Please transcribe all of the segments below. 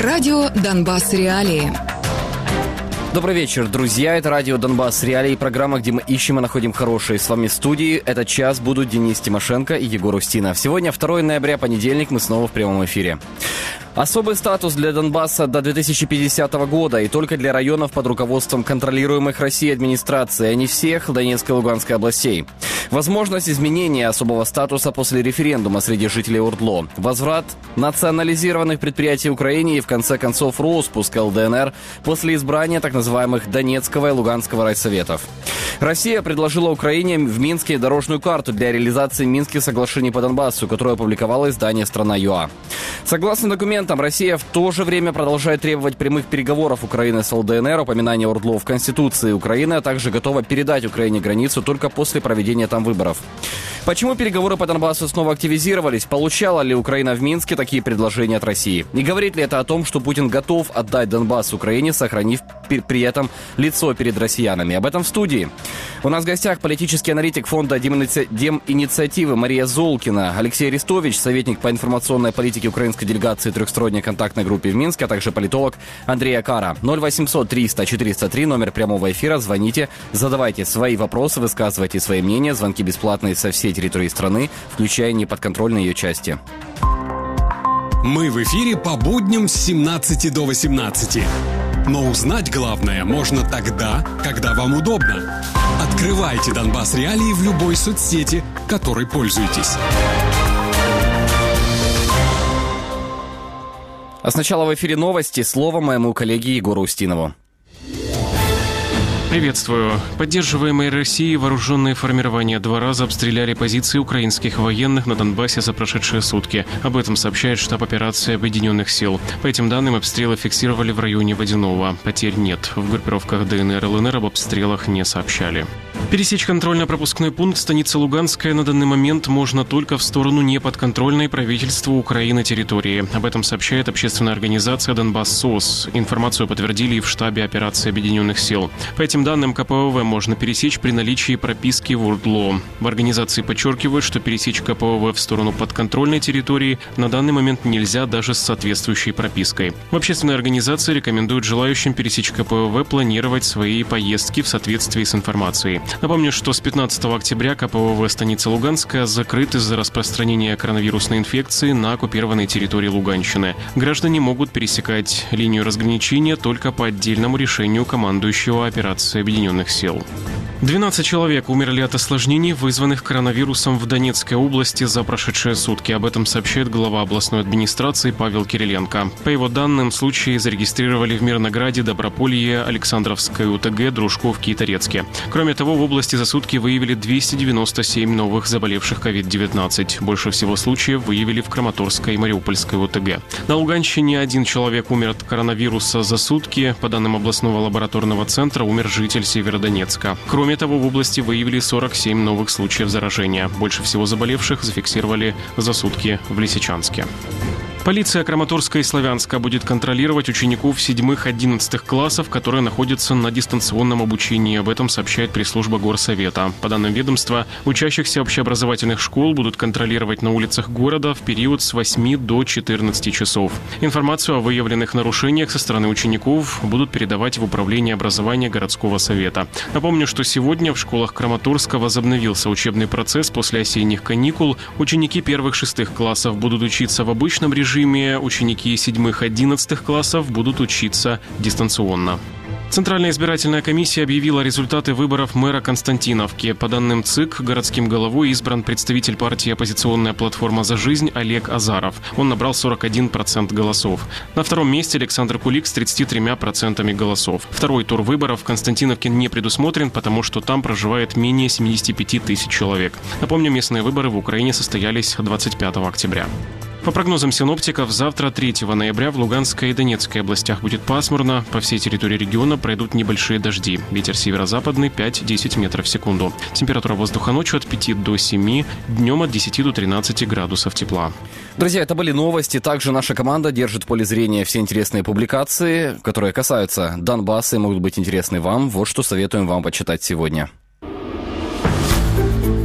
Радио «Донбасс. Реалии». Добрый вечер, друзья. Это радио «Донбасс. Реалии», программа, где мы ищем и находим хорошие. С вами в студии этот час будут Денис Тимошенко и Егор Устинов. Сегодня 2 ноября, понедельник, мы снова в прямом эфире. Особый статус для Донбасса до 2050 года и только для районов под руководством контролируемых Россией администрации, а не всех Донецкой и Луганской областей. Возможность изменения особого статуса после референдума среди жителей ОРДЛО. Возврат национализированных предприятий Украине и, в конце концов, распуск ЛДНР после избрания так называемых Донецкого и Луганского райсоветов. Россия предложила Украине в Минске дорожную карту для реализации Минских соглашений по Донбассу, которую опубликовало издание «Страна.юа». Согласно документам, Россия в то же время продолжает требовать прямых переговоров Украины с ЛДНР, упоминания ОРДЛО в Конституции Украины, а также готова передать Украине границу только после проведения там выборов. Почему переговоры по Донбассу снова активизировались? Получала ли Украина в Минске такие предложения от России? И говорит ли это о том, что Путин готов отдать Донбасс Украине, сохранив при этом лицо перед россиянами? Об этом в студии. У нас в гостях политический аналитик фонда Деминициативы Мария Золкина, Алексей Арестович, советник по информационной политике украинской делегации трехсторонней контактной группе в Минске, а также политолог Андрей Акара. 0800 300 403, номер прямого эфира. Звоните, задавайте свои вопросы, высказывайте свои мнения. Звонки бесплатные со всей территории страны, включая неподконтрольные ее части. Мы в эфире по будням с 17 до 18. Но узнать главное можно тогда, когда вам удобно. Открывайте «Донбасс. Реалии» в любой соцсети, которой пользуетесь. А сначала в эфире новости. Слово моему коллеге Егору Устинову. Приветствую. Поддерживаемые Россией вооруженные формирования 2 раза обстреляли позиции украинских военных на Донбассе за прошедшие сутки. Об этом сообщает штаб операции Объединенных сил. По этим данным, обстрелы фиксировали в районе Водяного. Потерь нет. В группировках ДНР и ЛНР об обстрелах не сообщали. Пересечь контрольно-пропускной пункт станицы Луганская на данный момент можно только в сторону неподконтрольной правительству Украины территории. Об этом сообщает общественная организация «Донбасс СОС». Информацию подтвердили и в штабе операции Объединенных сил. По этим данным, КПВВ можно пересечь при наличии прописки в ОРДЛО. В организации подчеркивают, что пересечь КПВВ в сторону подконтрольной территории на данный момент нельзя даже с соответствующей пропиской. В общественной организации рекомендуют желающим пересечь КПВВ планировать свои поездки в соответствии с информацией. Напомню, что с 15 октября КПВВ станица Луганская закрыт из-за распространения коронавирусной инфекции на оккупированной территории Луганщины. Граждане могут пересекать линию разграничения только по отдельному решению командующего операции Объединенных сил. 12 человек умерли от осложнений, вызванных коронавирусом в Донецкой области за прошедшие сутки. Об этом сообщает глава областной администрации Павел Кириленко. По его данным, случаи зарегистрировали в Мирнограде, Доброполье, Александровской УТГ, Дружковке и Торецке. Кроме того, в области за сутки выявили 297 новых заболевших COVID-19. Больше всего случаев выявили в Краматорской и Мариупольской ОТГ. На Луганщине 1 человек умер от коронавируса за сутки. По данным областного лабораторного центра, умер житель Северодонецка. Кроме того, в области выявили 47 новых случаев заражения. Больше всего заболевших зафиксировали за сутки в Лисичанске. Полиция Краматорска и Славянска будет контролировать учеников 7-11 классов, которые находятся на дистанционном обучении. Об этом сообщает пресс-служба Горсовета. По данным ведомства, учащихся общеобразовательных школ будут контролировать на улицах города в период с 8 до 14 часов. Информацию о выявленных нарушениях со стороны учеников будут передавать в Управление образования городского совета. Напомню, что сегодня в школах Краматорска возобновился учебный процесс после осенних каникул. Ученики 1-6 классов будут учиться в обычном режиме. Ученики 7-11 классов будут учиться дистанционно. Центральная избирательная комиссия объявила результаты выборов мэра Константиновки. По данным ЦИК, городским головой избран представитель партии «Оппозиционная платформа за жизнь» Олег Азаров. Он набрал 41% голосов. На втором месте Александр Кулик с 33% голосов. Второй тур выборов в Константиновке не предусмотрен, потому что там проживает менее 75 тысяч человек. Напомню, местные выборы в Украине состоялись 25 октября. По прогнозам синоптиков, завтра, 3 ноября, в Луганской и Донецкой областях будет пасмурно. По всей территории региона пройдут небольшие дожди. Ветер северо-западный 5-10 метров в секунду. Температура воздуха ночью от 5 до 7, днем от 10 до 13 градусов тепла. Друзья, это были новости. Также наша команда держит в поле зрения все интересные публикации, которые касаются Донбасса и могут быть интересны вам. Вот что советуем вам почитать сегодня.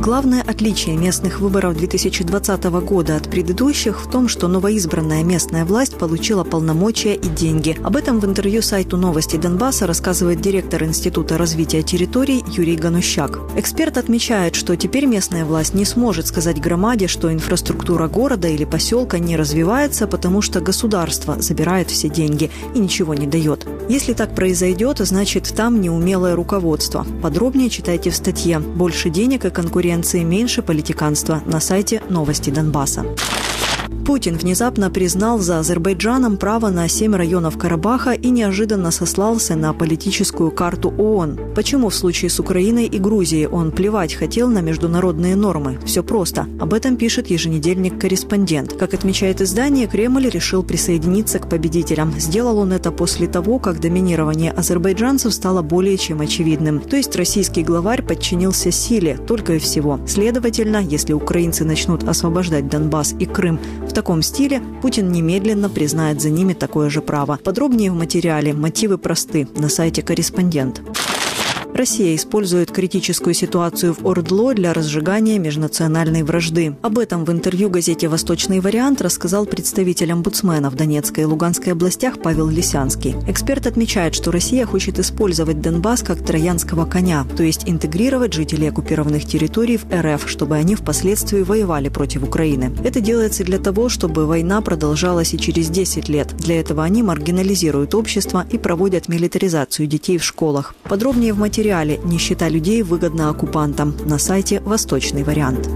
Главное отличие местных выборов 2020 года от предыдущих в том, что новоизбранная местная власть получила полномочия и деньги. Об этом в интервью сайту «Новости Донбасса» рассказывает директор Института развития территорий Юрий Ганущак. Эксперт отмечает, что теперь местная власть не сможет сказать громаде, что инфраструктура города или поселка не развивается, потому что государство забирает все деньги и ничего не дает. Если так произойдет, значит там неумелое руководство. Подробнее читайте в статье «Больше денег и конкуренции, меньше политиканства» на сайте «Новости Донбасса». Путин внезапно признал за Азербайджаном право на 7 районов Карабаха и неожиданно сослался на политическую карту ООН. Почему в случае с Украиной и Грузией он плевать хотел на международные нормы? Все просто. Об этом пишет еженедельник «Корреспондент». Как отмечает издание, Кремль решил присоединиться к победителям. Сделал он это после того, как доминирование азербайджанцев стало более чем очевидным. То есть российский главарь подчинился силе, только и всего. Следовательно, если украинцы начнут освобождать Донбасс и Крым в таком стиле, Путин немедленно признает за ними такое же право. Подробнее в материале «Мотивы просты» на сайте «Корреспондент». Россия использует критическую ситуацию в ОРДЛО для разжигания межнациональной вражды. Об этом в интервью газете «Восточный вариант» рассказал представитель омбудсмена в Донецкой и Луганской областях Павел Лисянский. Эксперт отмечает, что Россия хочет использовать Донбасс как троянского коня, то есть интегрировать жителей оккупированных территорий в РФ, чтобы они впоследствии воевали против Украины. Это делается для того, чтобы война продолжалась и через 10 лет. Для этого они маргинализируют общество и проводят милитаризацию детей в школах. Подробнее в материале «Нищета людей выгодна оккупантам» на сайте «Восточный вариант».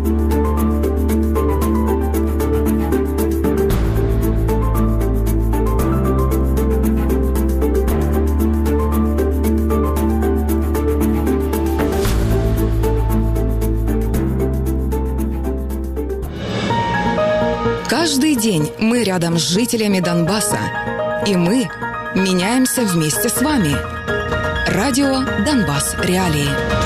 Каждый день мы рядом с жителями Донбасса. И мы меняемся вместе с вами. Радио «Донбасс. Реалии».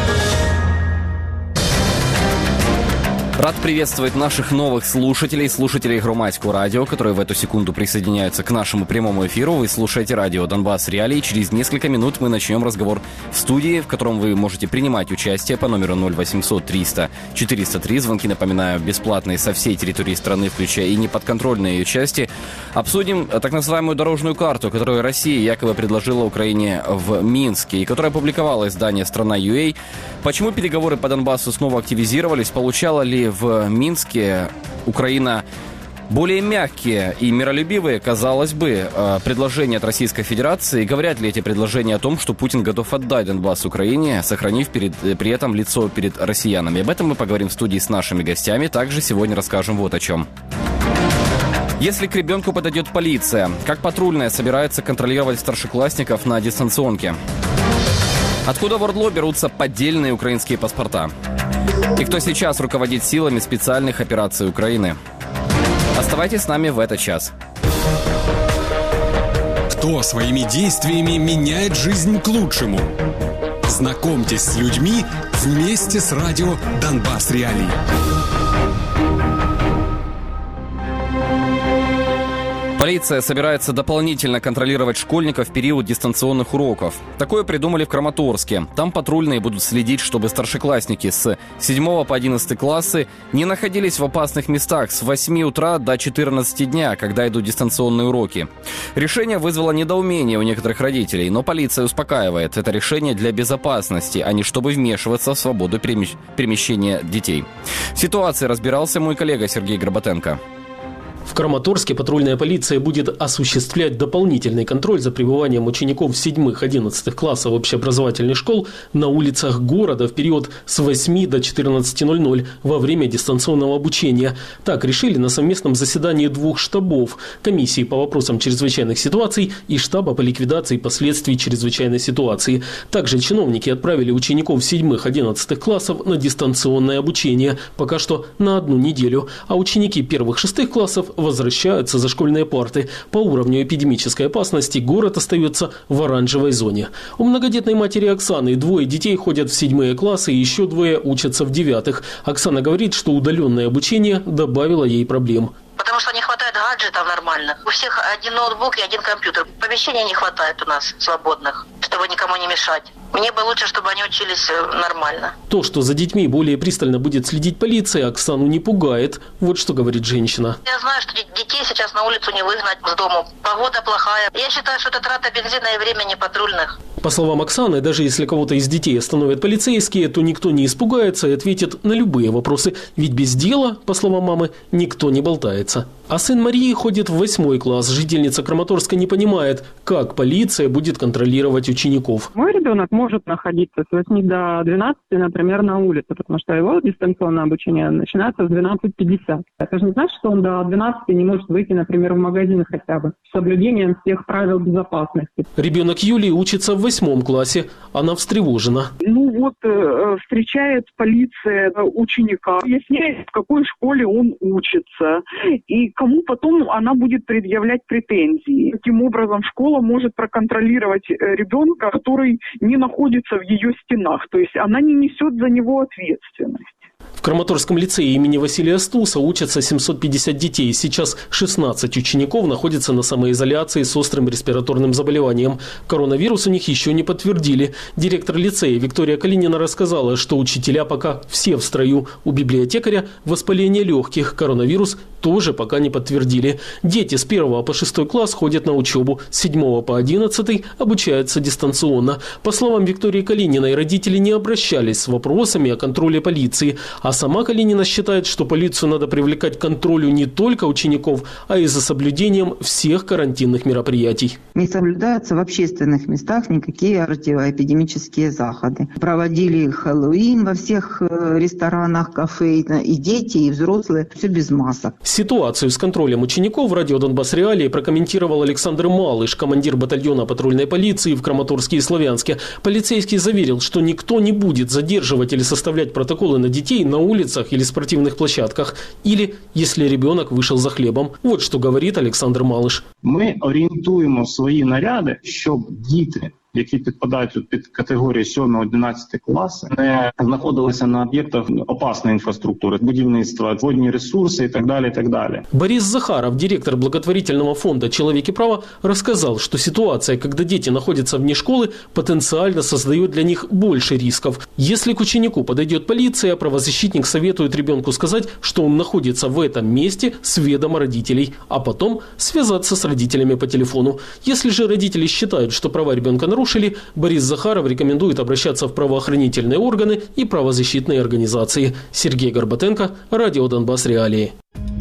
Рад приветствовать наших новых слушателей Громадского радио, которые в эту секунду присоединяются к нашему прямому эфиру. Вы слушаете радио «Донбасс Реалии». Через несколько минут мы начнем разговор в студии, в котором вы можете принимать участие по номеру 0800 300 403. Звонки, напоминаю, бесплатные со всей территории страны, включая и неподконтрольные ее части. Обсудим так называемую дорожную карту, которую Россия якобы предложила Украине в Минске, и которая опубликовала издание «Страна.ua». Почему переговоры по Донбассу снова активизировались? Получала ли в Минске Украина более мягкие и миролюбивые, казалось бы, предложения от Российской Федерации? Говорят ли эти предложения о том, что Путин готов отдать Донбасс Украине, сохранив при этом лицо перед россиянами? Об этом мы поговорим в студии с нашими гостями. Также сегодня расскажем вот о чем. Если к ребенку подойдет полиция, как патрульная собирается контролировать старшеклассников на дистанционке? Откуда в ОРДЛО берутся поддельные украинские паспорта? И кто сейчас руководит силами специальных операций Украины? Оставайтесь с нами в этот час. Кто своими действиями меняет жизнь к лучшему? Знакомьтесь с людьми вместе с радио «Донбасс Реалии». Полиция собирается дополнительно контролировать школьников в период дистанционных уроков. Такое придумали в Краматорске. Там патрульные будут следить, чтобы старшеклассники с 7 по 11 классы не находились в опасных местах с 8 утра до 14 дня, когда идут дистанционные уроки. Решение вызвало недоумение у некоторых родителей, но полиция успокаивает. Это решение для безопасности, а не чтобы вмешиваться в свободу перемещения детей. В ситуации разбирался мой коллега Сергей Горбатенко. В Краматорске патрульная полиция будет осуществлять дополнительный контроль за пребыванием учеников 7-11 классов общеобразовательных школ на улицах города в период с 8 до 14:00 во время дистанционного обучения. Так решили на совместном заседании двух штабов – комиссии по вопросам чрезвычайных ситуаций и штаба по ликвидации последствий чрезвычайной ситуации. Также чиновники отправили учеников 7-11 классов на дистанционное обучение, пока что на 1 неделю, а ученики 1-6 классов возвращаются за школьные парты. По уровню эпидемической опасности город остается в оранжевой зоне. У многодетной матери Оксаны 2 детей ходят в 7 классы и еще 2 учатся в 9. Оксана говорит, что удаленное обучение добавило ей проблем. Потому что не хватает гаджетов нормальных. У всех один ноутбук и один компьютер. Помещений не хватает у нас свободных, чтобы никому не мешать. Мне бы лучше, чтобы они учились нормально. То, что за детьми более пристально будет следить полиция, Оксану не пугает. Вот что говорит женщина. Я знаю, что детей сейчас на улицу не выгнать с дому. Погода плохая. Я считаю, что это трата бензина и времени патрульных. По словам Оксаны, даже если кого-то из детей остановят полицейские, то никто не испугается и ответит на любые вопросы. Ведь без дела, по словам мамы, никто не болтается. А сын Марии ходит в 8 класс. Жительница Краматорска не понимает, как полиция будет контролировать учеников. Мой ребенок может находиться с 8 до 12, например, на улице, потому что его дистанционное обучение начинается в 12:50. Это же не значит, что он до 12 не может выйти, например, в магазин хотя бы, с соблюдением всех правил безопасности. Ребенок Юлии учится в 8 классе. Она встревожена. Встречает полиция ученика, выясняет, в какой школе он учится, и кому потом она будет предъявлять претензии. Таким образом, школа может проконтролировать ребенка, который не находится в ее стенах, то есть она не несет за него ответственность. В Краматорском лицее имени Василия Стуса учатся 750 детей. Сейчас 16 учеников находятся на самоизоляции с острым респираторным заболеванием. Коронавирус у них еще не подтвердили. Директор лицея Виктория Калинина рассказала, что учителя пока все в строю. У библиотекаря воспаление легких. Коронавирус тоже пока не подтвердили. Дети с 1 по 6 класс ходят на учебу. С 7 по 11 обучаются дистанционно. По словам Виктории Калининой, родители не обращались с вопросами о контроле полиции. А сама Калинина считает, что полицию надо привлекать к контролю не только учеников, а и за соблюдением всех карантинных мероприятий. Не соблюдаются в общественных местах никакие противоэпидемические заходы. Проводили Хэллоуин во всех ресторанах, кафе, и дети, и взрослые, все без масок. Ситуацию с контролем учеников в радио «Донбасс Реалии» прокомментировал Александр Малыш, командир батальона патрульной полиции в Краматорске и Славянске. Полицейский заверил, что никто не будет задерживать или составлять протоколы на детей на улицах или спортивных площадках, или если ребенок вышел за хлебом. Вот что говорит Александр Малыш. Ми орієнтуємо свої наряди, щоб діти, які підпадають під категорії 7-11 класи, не знаходилися на об'єктах опасної інфраструктури, будівництва, водні ресурси і так далі, і так далі. Борис Захаров, директор благотворительного фонда «Человек и право», рассказал, что ситуация, когда дети находятся вне школы, потенциально создает для них больше рисков. Если к ученику подойдет полиция, правозащитник советует ребенку сказать, что он находится в этом месте с ведома родителей, а потом связаться с родителями по телефону. Если же родители считают, что права ребенка нарушили, Борис Захаров рекомендует обращаться в правоохранительные органы и правозащитные организации. Сергей Горбатенко, радио «Донбасс Реалии».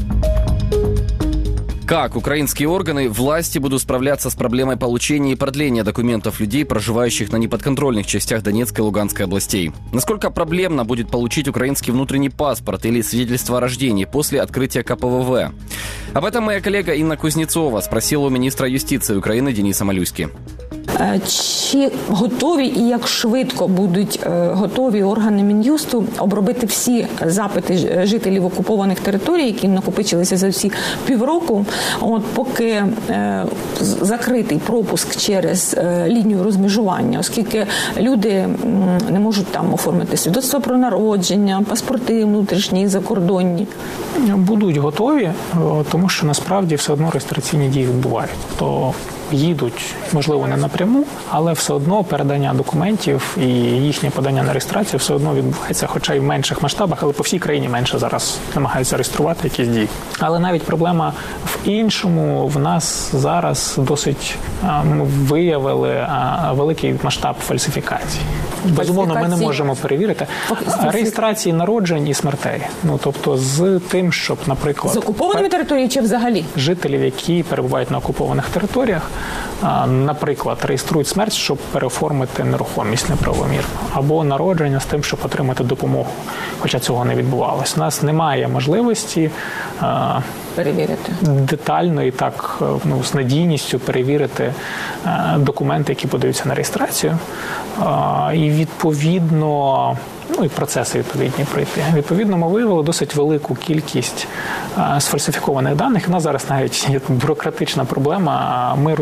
Как украинские органы власти будут справляться с проблемой получения и продления документов людей, проживающих на неподконтрольных частях Донецкой и Луганской областей? Насколько проблемно будет получить украинский внутренний паспорт или свидетельство о рождении после открытия КПВВ? Об этом моя коллега Инна Кузнецова спросила у министра юстиции Украины Дениса Малюськи. Чи готові і як швидко будуть готові органи Мін'юсту обробити всі запити жителів окупованих територій, які накопичилися за всі півроку, поки закритий пропуск через лінію розмежування, оскільки люди не можуть там оформити свідоцтво про народження, паспорти внутрішні, закордонні? Будуть готові, тому що насправді все одно реєстраційні дії відбувають. То їдуть, можливо, не напряму, але все одно передання документів і їхнє подання на реєстрацію все одно відбувається, хоча й в менших масштабах, але по всій країні менше зараз намагаються реєструвати якісь дії. Але навіть проблема в іншому. В нас зараз досить виявили великий масштаб фальсифікацій. Безумовно, ми не можемо перевірити реєстрації народжень і смертей. Тобто з тим, щоб, наприклад... З окупованими територіями чи взагалі? Жителів, які перебувають на окупованих територіях, наприклад, реєструють смерть, щоб переоформити нерухомість неправомірно, або народження з тим, щоб отримати допомогу, хоча цього не відбувалося. У нас немає можливості перевірити детально і так з надійністю перевірити документи, які подаються на реєстрацію, і відповідно і процеси відповідні пройти. Відповідно, ми виявили досить велику кількість сфальсифікованих даних. У нас зараз навіть є бюрократична проблема. Ми розуміємо,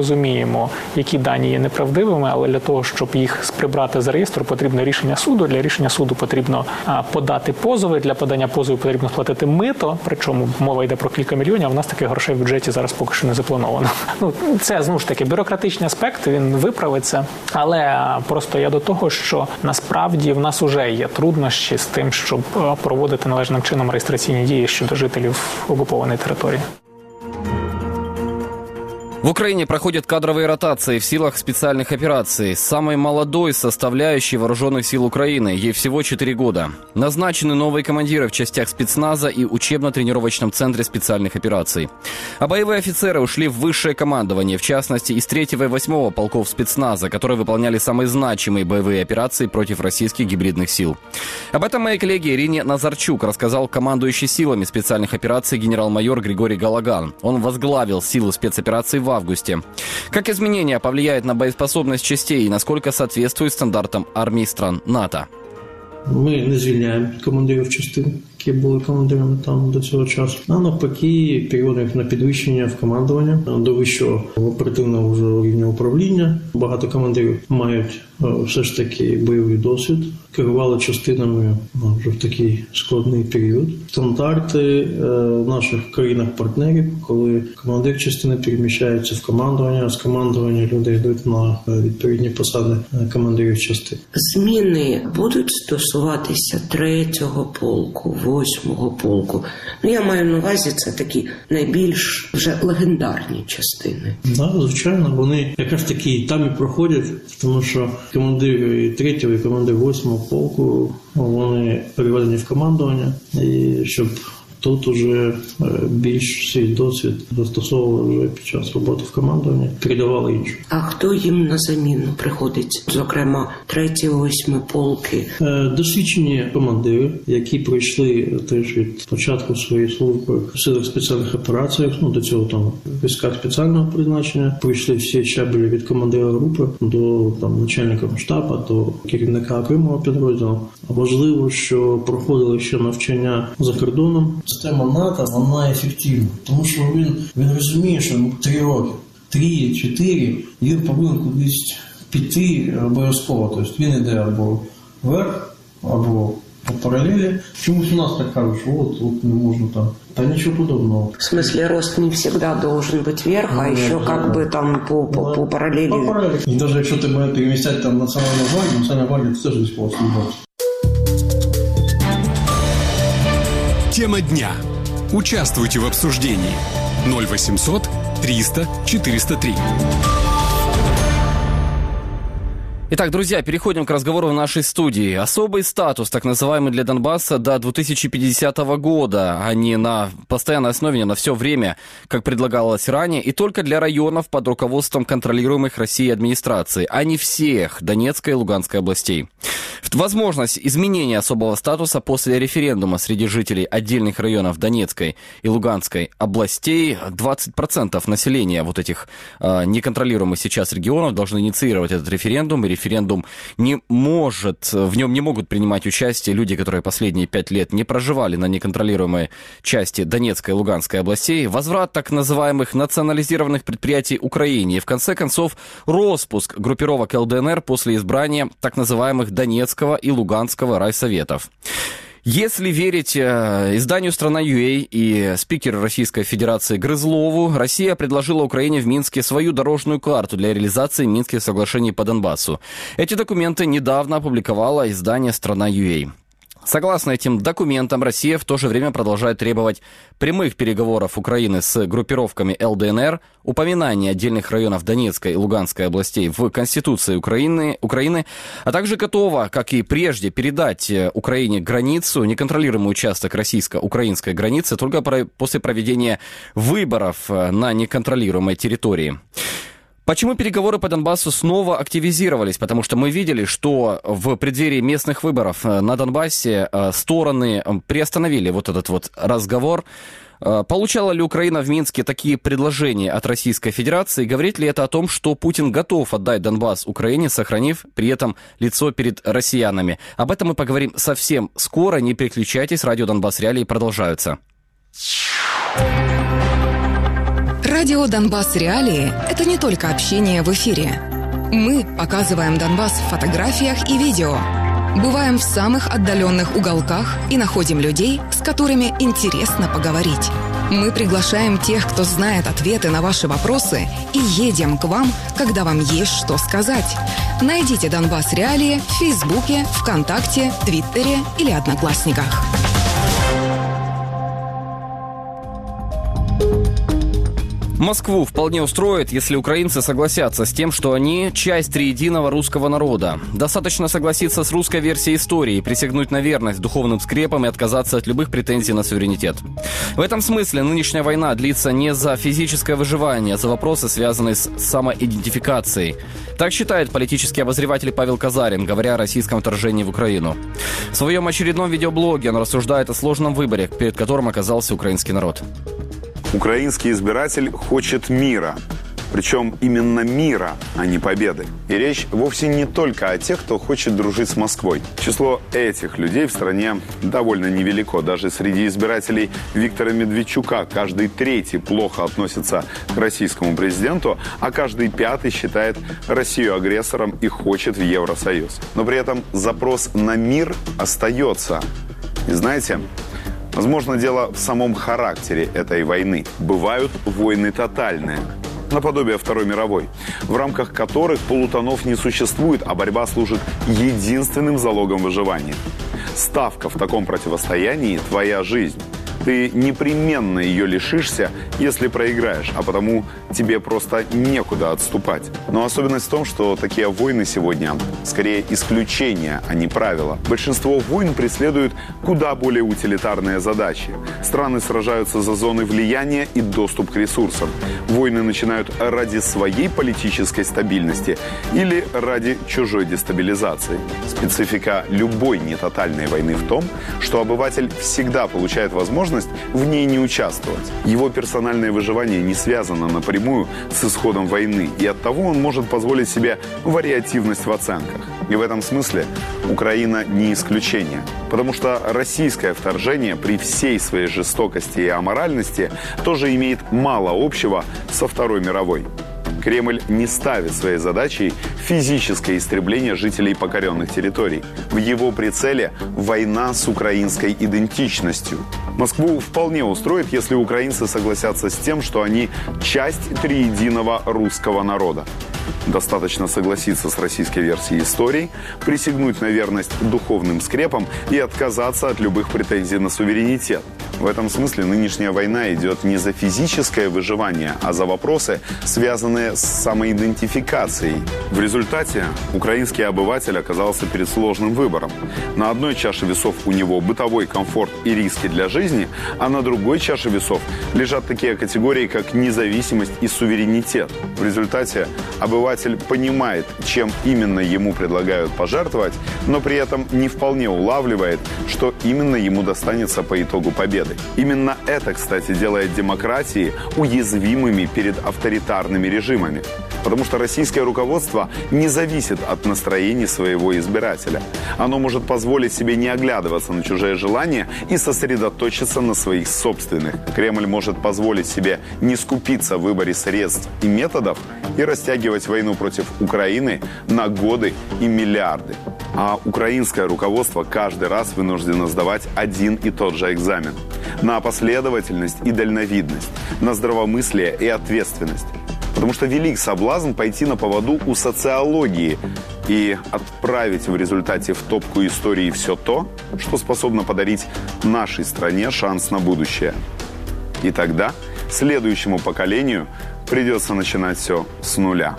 розуміємо, які дані є неправдивими, але для того, щоб їх прибрати з реєстру, потрібно рішення суду. Для рішення суду потрібно подати позови. Для подання позову потрібно сплатити мито, причому мова йде про кілька мільйонів, а в нас таких грошей в бюджеті зараз поки що не заплановано. Це, знову ж таки, бюрократичний аспект, він виправиться, але просто я до того, що насправді в нас вже є труднощі з тим, щоб проводити належним чином реєстраційні дії щодо жителів окупованої території. В Украине проходят кадровые ротации в силах специальных операций. Самой молодой составляющей вооруженных сил Украины. Ей всего 4 года. Назначены новые командиры в частях спецназа и учебно-тренировочном центре специальных операций. А боевые офицеры ушли в высшее командование, в частности, из 3-го и 8-го полков спецназа, которые выполняли самые значимые боевые операции против российских гибридных сил. Об этом моей коллеге Ирине Назарчук рассказал командующий силами специальных операций генерал-майор Григорий Галаган. Он возглавил силы спецопераций в августе. Как изменения повлияют на боеспособность частей и насколько соответствуют стандартам армий стран НАТО? Ми не звільняємо командирів частин, які були командирами там до цього часу. А навпаки, переводимо їх на підвищення в командування до вищого оперативного вже рівня управління. Багато командирів мають все ж таки бойовий досвід, керували частинами вже в такий складний період. Стандарти в наших країнах-партнерів, коли командир частини переміщається в командування, а з командування люди йдуть на відповідні посади командирів частин. Зміни будуть стосуватися 3-го полку, 8-го полку. Я маю на увазі, це такі найбільш вже легендарні частини. Так, звичайно, вони якраз такі там і проходять, тому що командир 3-го і командир 8-го полку, вони переведені в командування, і щоб тут уже більш свій досвід застосовували вже під час роботи в командуванні, передавали іншим. А хто їм на заміну приходить? Зокрема, 3-й, 8-й полки? Досвідчені командири, які пройшли теж від початку своєї служби в силах спеціальних операціях, до цього там в військах спеціального призначення, пройшли всі щаблі від командира групи до начальника штабу, до керівника окремого підрозділу. Важливо, що проходили ще навчання за кордоном. Система НАТО, вона ефективна, тому що він розуміє, що 3 роки, 3-4, він повинен кудись піти обов'язково. Тобто він йде або вверх, або по параллели. Чомусь у нас так кажуть, що от не можна там. Да ничего подобного. В смысле, рост не всегда должен быть вверх, а еще как бы там по параллели. По параллели. И даже если ты будешь перемещать там национальную гвардию, ты тоже військово службовець. Тема дня. Участвуйте в обсуждении. 0800 300 403. Итак, друзья, переходим к разговору в нашей студии. Особый статус, так называемый, для Донбасса до 2050 года, а не на постоянной основе, не на все время, как предлагалось ранее, и только для районов под руководством контролируемых Россией администраций, а не всех Донецкой и Луганской областей. Возможность изменения особого статуса после референдума среди жителей отдельных районов Донецкой и Луганской областей. 20% населения вот этих неконтролируемых сейчас регионов должны инициировать этот референдум, и референдум не может, в нем не могут принимать участие люди, которые последние 5 лет не проживали на неконтролируемой части Донецкой и Луганской областей, возврат так называемых национализированных предприятий Украине и, в конце концов, распуск группировок ЛДНР после избрания так называемых Донецкого и Луганского райсоветов. Если верить изданию «Страна.ua» и спикеру Российской Федерации Грызлову, Россия предложила Украине в Минске свою дорожную карту для реализации Минских соглашений по Донбассу. Эти документы недавно опубликовало издание «Страна.ua». Согласно этим документам, Россия в то же время продолжает требовать прямых переговоров Украины с группировками ЛДНР, упоминания отдельных районов Донецкой и Луганской областей в Конституции Украины, а также готова, как и прежде, передать Украине границу, неконтролируемый участок российско-украинской границы только после проведения выборов на неконтролируемой территории. Почему переговоры по Донбассу снова активизировались? Потому что мы видели, что в преддверии местных выборов на Донбассе стороны приостановили вот этот вот разговор. Получала ли Украина в Минске такие предложения от Российской Федерации? Говорит ли это о том, что Путин готов отдать Донбасс Украине, сохранив при этом лицо перед россиянами? Об этом мы поговорим совсем скоро. Не переключайтесь. Радио Донбасс Реалии продолжаются. Радио «Донбасс. Реалии» — это не только общение в эфире. Мы показываем Донбасс в фотографиях и видео, бываем в самых отдаленных уголках и находим людей, с которыми интересно поговорить. Мы приглашаем тех, кто знает ответы на ваши вопросы, и едем к вам, когда вам есть что сказать. Найдите «Донбасс. Реалии» в Фейсбуке, ВКонтакте, Твиттере или Одноклассниках. Москву вполне устроит, если украинцы согласятся с тем, что они часть триединого русского народа. Достаточно согласиться с русской версией истории, присягнуть на верность духовным скрепам и отказаться от любых претензий на суверенитет. В этом смысле нынешняя война длится не за физическое выживание, а за вопросы, связанные с самоидентификацией. Так считает политический обозреватель Павел Казарин, говоря о российском вторжении в Украину. В своем очередном видеоблоге он рассуждает о сложном выборе, перед которым оказался украинский народ. Украинский избиратель хочет мира. Причем именно мира, а не победы. И речь вовсе не только о тех, кто хочет дружить с Москвой. Число этих людей в стране довольно невелико. Даже среди избирателей Виктора Медведчука каждый третий плохо относится к российскому президенту, а каждый пятый считает Россию агрессором и хочет в Евросоюз. Но при этом запрос на мир остается. И знаете, возможно, дело в самом характере этой войны. Бывают войны тотальные, наподобие Второй мировой, в рамках которых полутонов не существует, а борьба служит единственным залогом выживания. Ставка в таком противостоянии – твоя жизнь. Ты непременно ее лишишься, если проиграешь, а потому тебе просто некуда отступать. Но особенность в том, что такие войны сегодня скорее исключения, а не правила. Большинство войн преследуют куда более утилитарные задачи. Страны сражаются за зоны влияния и доступ к ресурсам. Войны начинают ради своей политической стабильности или ради чужой дестабилизации. Специфика любой нетотальной войны в том, что обыватель всегда получает возможность в ней не участвовать. Его персональное выживание не связано напрямую с исходом войны, и оттого он может позволить себе вариативность в оценках. И в этом смысле Украина не исключение. Потому что российское вторжение при всей своей жестокости и аморальности тоже имеет мало общего со Второй мировой. Кремль не ставит своей задачей физическое истребление жителей покоренных территорий. В его прицеле война с украинской идентичностью. Москву вполне устроит, если украинцы согласятся с тем, что они часть триединого русского народа. Достаточно согласиться с российской версией истории, присягнуть на верность духовным скрепам и отказаться от любых претензий на суверенитет. В этом смысле нынешняя война идет не за физическое выживание, а за вопросы, связанные с самоидентификацией. В результате украинский обыватель оказался перед сложным выбором. На одной чаше весов у него бытовой комфорт и риски для жизни, а на другой чаше весов лежат такие категории, как независимость и суверенитет. В результате обыватель понимает, чем именно ему предлагают пожертвовать, но при этом не вполне улавливает, что именно ему достанется по итогу победы. Именно это, кстати, делает демократии уязвимыми перед авторитарными режимами. Потому что российское руководство не зависит от настроений своего избирателя. Оно может позволить себе не оглядываться на чужие желания и сосредоточиться на своих собственных. Кремль может позволить себе не скупиться в выборе средств и методов и растягивать войну против Украины на годы и миллиарды. А украинское руководство каждый раз вынуждено сдавать один и тот же экзамен. На последовательность и дальновидность, на здравомыслие и ответственность. Потому что велик соблазн пойти на поводу у социологии и отправить в результате в топку истории все то, что способно подарить нашей стране шанс на будущее. И тогда следующему поколению придется начинать все с нуля.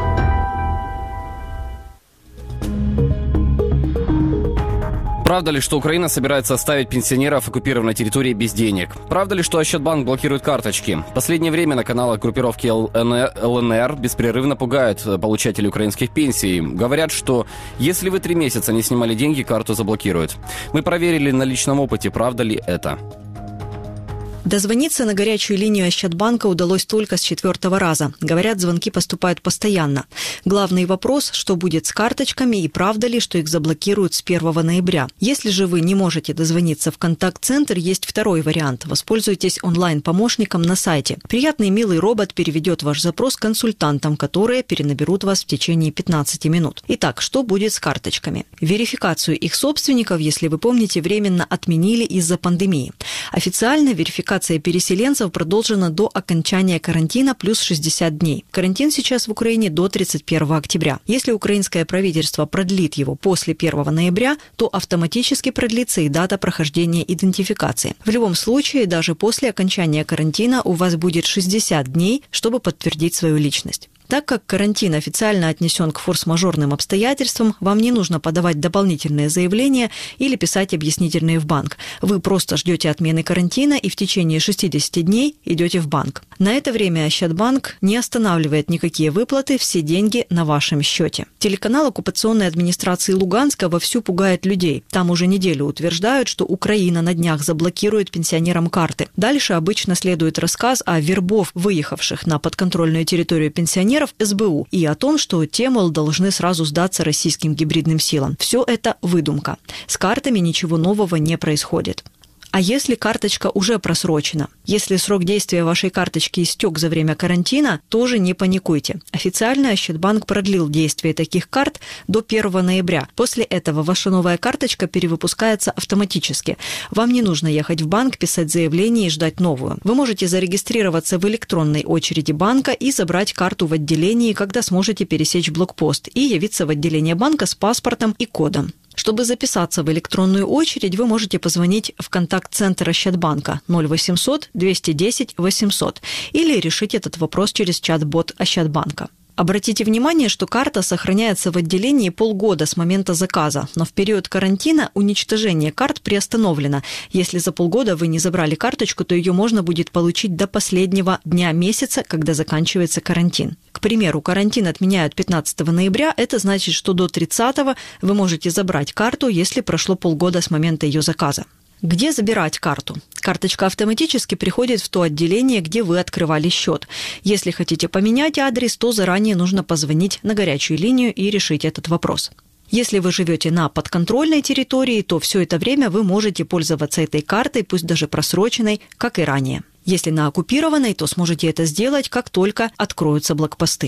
Правда ли, что Украина собирается оставить пенсионеров оккупированной территории без денег? Правда ли, что Ощадбанк блокирует карточки? В последнее время на каналах группировки ЛНР беспрерывно пугают получателей украинских пенсий. Говорят, что если вы 3 месяца не снимали деньги, карту заблокируют. Мы проверили на личном опыте, правда ли это. Дозвониться на горячую линию Ощадбанка удалось только с 4-го раза. Говорят, звонки поступают постоянно. Главный вопрос, что будет с карточками и правда ли, что их заблокируют с 1 ноября. Если же вы не можете дозвониться в контакт-центр, есть второй вариант. Воспользуйтесь онлайн-помощником на сайте. Приятный милый робот переведет ваш запрос консультантам, которые перенаберут вас в течение 15 минут. Итак, что будет с карточками? Верификацию их собственников, если вы помните, временно отменили из-за пандемии. Официально верификация переселенцев продолжена до окончания карантина плюс 60 дней. Карантин сейчас в Украине до 31 октября. Если украинское правительство продлит его после 1 ноября, то автоматически продлится и дата прохождения идентификации. В любом случае, даже после окончания карантина у вас будет 60 дней, чтобы подтвердить свою личность. Так как карантин официально отнесен к форс-мажорным обстоятельствам, вам не нужно подавать дополнительные заявления или писать объяснительные в банк. Вы просто ждете отмены карантина и в течение 60 дней идете в банк. На это время Ощадбанк не останавливает никакие выплаты, все деньги на вашем счете. Телеканал оккупационной администрации Луганска вовсю пугает людей. Там уже неделю утверждают, что Украина на днях заблокирует пенсионерам карты. Дальше обычно следует рассказ о вербовке выехавших на подконтрольную территорию пенсионеров СБУ и о том, что те, мол, должны сразу сдаться российским гибридным силам. Все это выдумка. С картами ничего нового не происходит. А если карточка уже просрочена? Если срок действия вашей карточки истек за время карантина, тоже не паникуйте. Официально Ощадбанк продлил действие таких карт до 1 ноября. После этого ваша новая карточка перевыпускается автоматически. Вам не нужно ехать в банк, писать заявление и ждать новую. Вы можете зарегистрироваться в электронной очереди банка и забрать карту в отделении, когда сможете пересечь блокпост и явиться в отделение банка с паспортом и кодом. Чтобы записаться в электронную очередь, вы можете позвонить в контакт-центр Ощадбанка 0800 210 800 или решить этот вопрос через чат-бот Ощадбанка. Обратите внимание, что карта сохраняется в отделении полгода с момента заказа, но в период карантина уничтожение карт приостановлено. Если за полгода вы не забрали карточку, то ее можно будет получить до последнего дня месяца, когда заканчивается карантин. К примеру, карантин отменяют 15 ноября, это значит, что до 30-го вы можете забрать карту, если прошло полгода с момента ее заказа. Где забирать карту? Карточка автоматически приходит в то отделение, где вы открывали счет. Если хотите поменять адрес, то заранее нужно позвонить на горячую линию и решить этот вопрос. Если вы живете на подконтрольной территории, то все это время вы можете пользоваться этой картой, пусть даже просроченной, как и ранее. Если на оккупированной, то сможете это сделать, как только откроются блокпосты.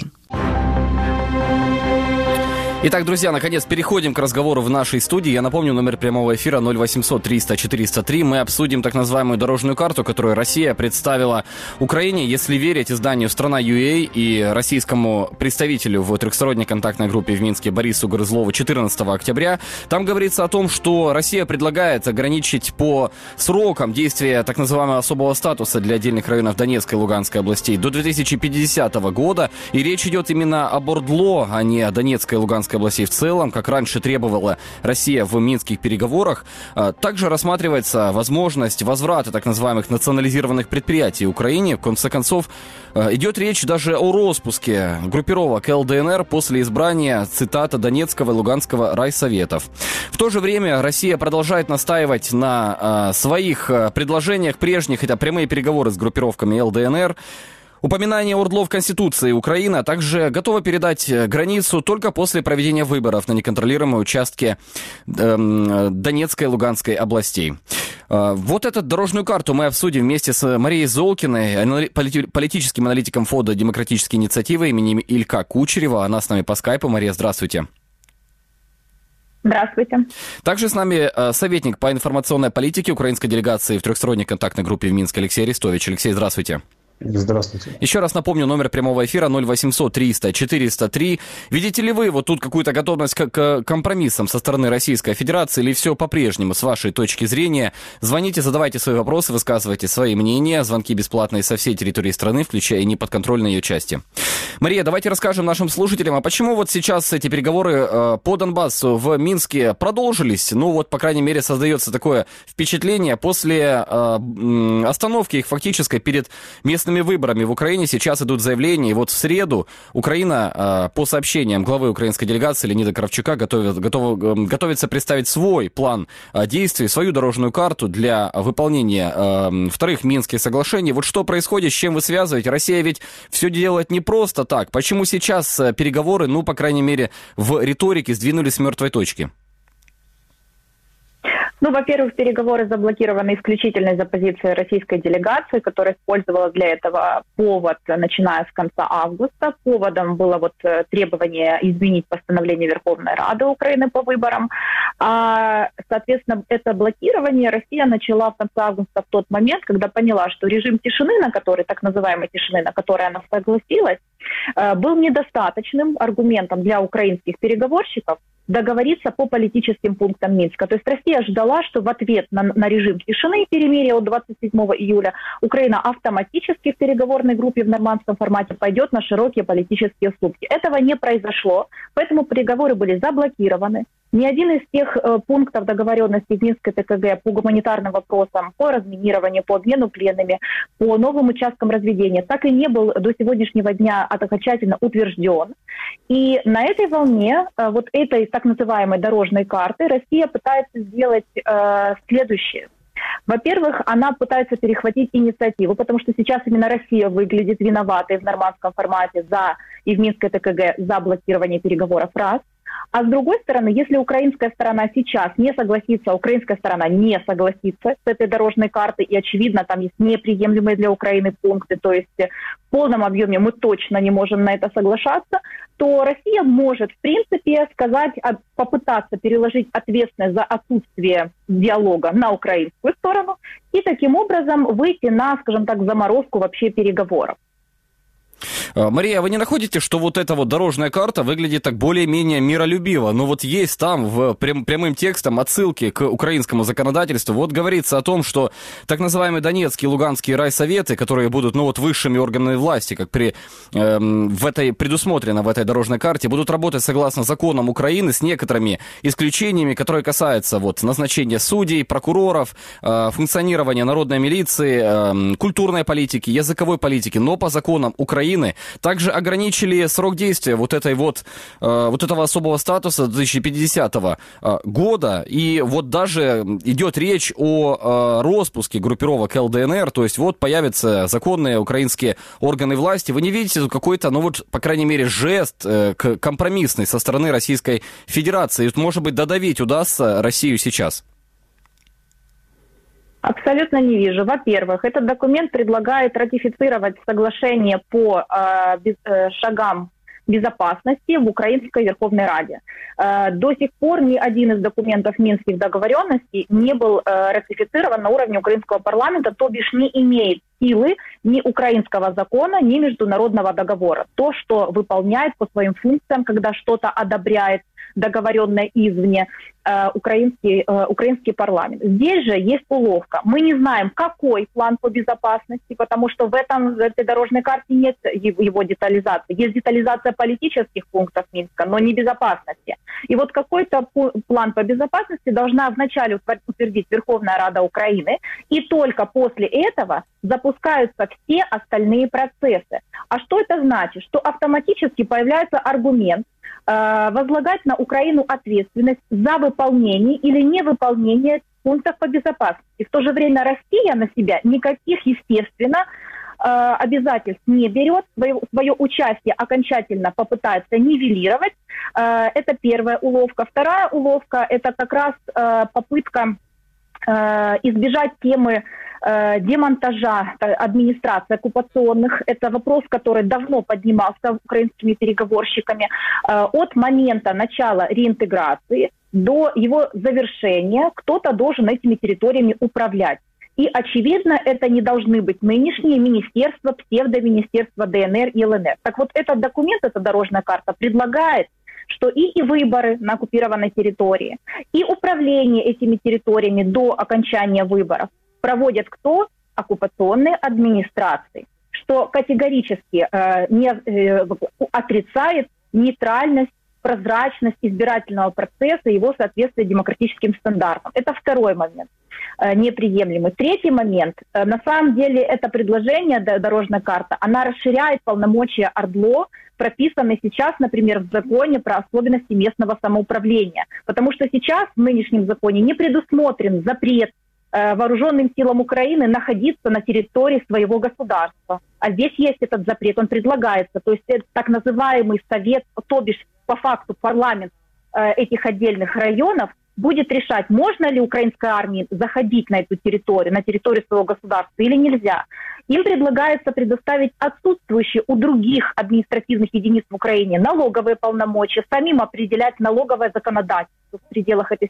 Итак, друзья, наконец переходим к разговору в нашей студии. Я напомню, номер прямого эфира 0800 300 403. Мы обсудим так называемую дорожную карту, которую Россия представила Украине. Если верить изданию «Страна.ua» и российскому представителю в трехсторонней контактной группе в Минске Борису Грызлову 14 октября, там говорится о том, что Россия предлагает ограничить по срокам действия так называемого особого статуса для отдельных районов Донецкой и Луганской областей до 2050 года. И речь идет именно об ОРДЛО, а не о Донецкой и Луганской областей в целом, как раньше требовала Россия в минских переговорах. Также рассматривается возможность возврата так называемых национализированных предприятий Украине. В конце концов, идет речь даже о распуске группировок ЛДНР после избрания, цитата, Донецкого и Луганского райсоветов. В то же время Россия продолжает настаивать на своих предложениях прежних, это прямые переговоры с группировками ЛДНР, упоминание ОРДЛО в Конституции Украины, а также готова передать границу только после проведения выборов на неконтролируемой участке Донецкой и Луганской областей. Вот эту дорожную карту мы обсудим вместе с Марией Золкиной, политическим аналитиком фонда «Демократические инициативы» имени Илька Кучерева. Она с нами по скайпу. Мария, здравствуйте. Здравствуйте. Также с нами советник по информационной политике украинской делегации в трехсторонней контактной группе в Минске Алексей Арестович. Алексей, здравствуйте. Здравствуйте. Еще раз напомню, номер прямого эфира 0800 300 403. Видите ли вы вот тут какую-то готовность к компромиссам со стороны Российской Федерации или все по-прежнему с вашей точки зрения? Звоните, задавайте свои вопросы, высказывайте свои мнения. Звонки бесплатные со всей территории страны, включая и неподконтрольные ее части. Мария, давайте расскажем нашим слушателям, а почему вот сейчас эти переговоры по Донбассу в Минске продолжились? Ну вот, по крайней мере, создается такое впечатление после остановки их фактической перед местными государственными выборами в Украине сейчас идут заявления, и вот в среду Украина, по сообщениям главы украинской делегации Леонида Кравчука, готовится представить свой план действий, свою дорожную карту для выполнения вторых Минских соглашений. Вот что происходит, с чем вы связываете? Россия ведь все делает не просто так. Почему сейчас переговоры, ну, по крайней мере, в риторике сдвинулись с мертвой точки? Ну, во-первых, переговоры заблокированы исключительно из-за позиции российской делегации, которая использовала для этого повод, начиная с конца августа. Поводом было вот требование изменить постановление Верховной Рады Украины по выборам. Соответственно, это блокирование Россия начала в конце августа в тот момент, когда поняла, что режим тишины, на который, так называемой тишины, на который она согласилась, был недостаточным аргументом для украинских переговорщиков договориться по политическим пунктам Минска. То есть Россия ждала, что в ответ на режим тишины и перемирия от 27 июля Украина автоматически в переговорной группе в нормандском формате пойдет на широкие политические уступки. Этого не произошло, поэтому переговоры были заблокированы. Ни один из тех пунктов договоренности в Минской ТКГ по гуманитарным вопросам, по разминированию, по обмену пленными, по новым участкам разведения так и не был до сегодняшнего дня окончательно утвержден. И на этой волне, вот этой так называемой дорожной карты, Россия пытается сделать следующее. Во-первых, она пытается перехватить инициативу, потому что сейчас именно Россия выглядит виноватой в нормандском формате и в Минской ТКГ за блокирование переговоров раз. А с другой стороны, если украинская сторона сейчас не согласится, украинская сторона не согласится с этой дорожной картой, и, очевидно, там есть неприемлемые для Украины пункты, то есть в полном объеме мы точно не можем на это соглашаться, то Россия может, в принципе, попытаться переложить ответственность за отсутствие диалога на украинскую сторону и таким образом выйти на, скажем так, заморозку вообще переговоров. Мария, вы не находите, что вот эта вот дорожная карта выглядит так более-менее миролюбиво? Но вот есть там прямым текстом отсылки к украинскому законодательству. Вот говорится о том, что так называемые Донецкие и Луганские райсоветы, которые будут, ну вот, высшими органами власти, как предусмотрено в этой дорожной карте, будут работать согласно законам Украины с некоторыми исключениями, которые касаются вот назначения судей, прокуроров, функционирования народной милиции, культурной политики, языковой политики. Но по законам Украины также ограничили срок действия вот этого особого статуса 2050 года. И вот даже идет речь о распуске группировок ЛДНР. То есть вот появятся законные украинские органы власти. Вы не видите тут какой-то, ну вот, по крайней мере, жест компромиссный со стороны Российской Федерации? Может быть, додавить удастся Россию сейчас? Абсолютно не вижу. Во-первых, этот документ предлагает ратифицировать соглашение по шагам безопасности в Украинской Верховной Раде. До сих пор ни один из документов Минских договоренностей не был ратифицирован на уровне украинского парламента, то бишь не имеет силы ни украинского закона, ни международного договора. То, что выполняет по своим функциям, когда что-то одобряет договоренное извне украинский парламент. Здесь же есть уловка. Мы не знаем, какой план по безопасности, потому что в этой дорожной карте нет его детализации. Есть детализация политических пунктов Минска, но не безопасности. И вот какой-то план по безопасности должна вначале утвердить Верховная Рада Украины, и только после этого запускаются все остальные процессы. А что это значит? Что автоматически появляется аргумент возлагать на Украину ответственность за выполнение или невыполнение пунктов по безопасности. В то же время Россия на себя никаких, естественно, обязательств не берет, свое участие окончательно попытается нивелировать. Это первая уловка. Вторая уловка – это как раз попытка избежать темы демонтажа администрации оккупационных. Это вопрос, который давно поднимался украинскими переговорщиками. От момента начала реинтеграции до его завершения кто-то должен этими территориями управлять. И, очевидно, это не должны быть нынешние министерства, псевдоминистерства ДНР и ЛНР. Так вот, этот документ, эта дорожная карта предлагает, что и выборы на оккупированной территории, и управление этими территориями до окончания выборов проводят кто? Оккупационные администрации, что категорически отрицает нейтральность, прозрачность избирательного процесса и его соответствие демократическим стандартам. Это второй момент. неприемлемы. Третий момент. На самом деле это предложение, дорожная карта, она расширяет полномочия ОРДЛО, прописанные сейчас, например, в законе про особенности местного самоуправления. Потому что сейчас в нынешнем законе не предусмотрен запрет вооруженным силам Украины находиться на территории своего государства. А здесь есть этот запрет, он предлагается. То есть это так называемый совет, то бишь по факту парламент этих отдельных районов будет решать, можно ли украинской армии заходить на эту территорию, на территорию своего государства или нельзя. Им предлагается предоставить отсутствующие у других административных единиц в Украине налоговые полномочия, самим определять налоговое законодательство в пределах этой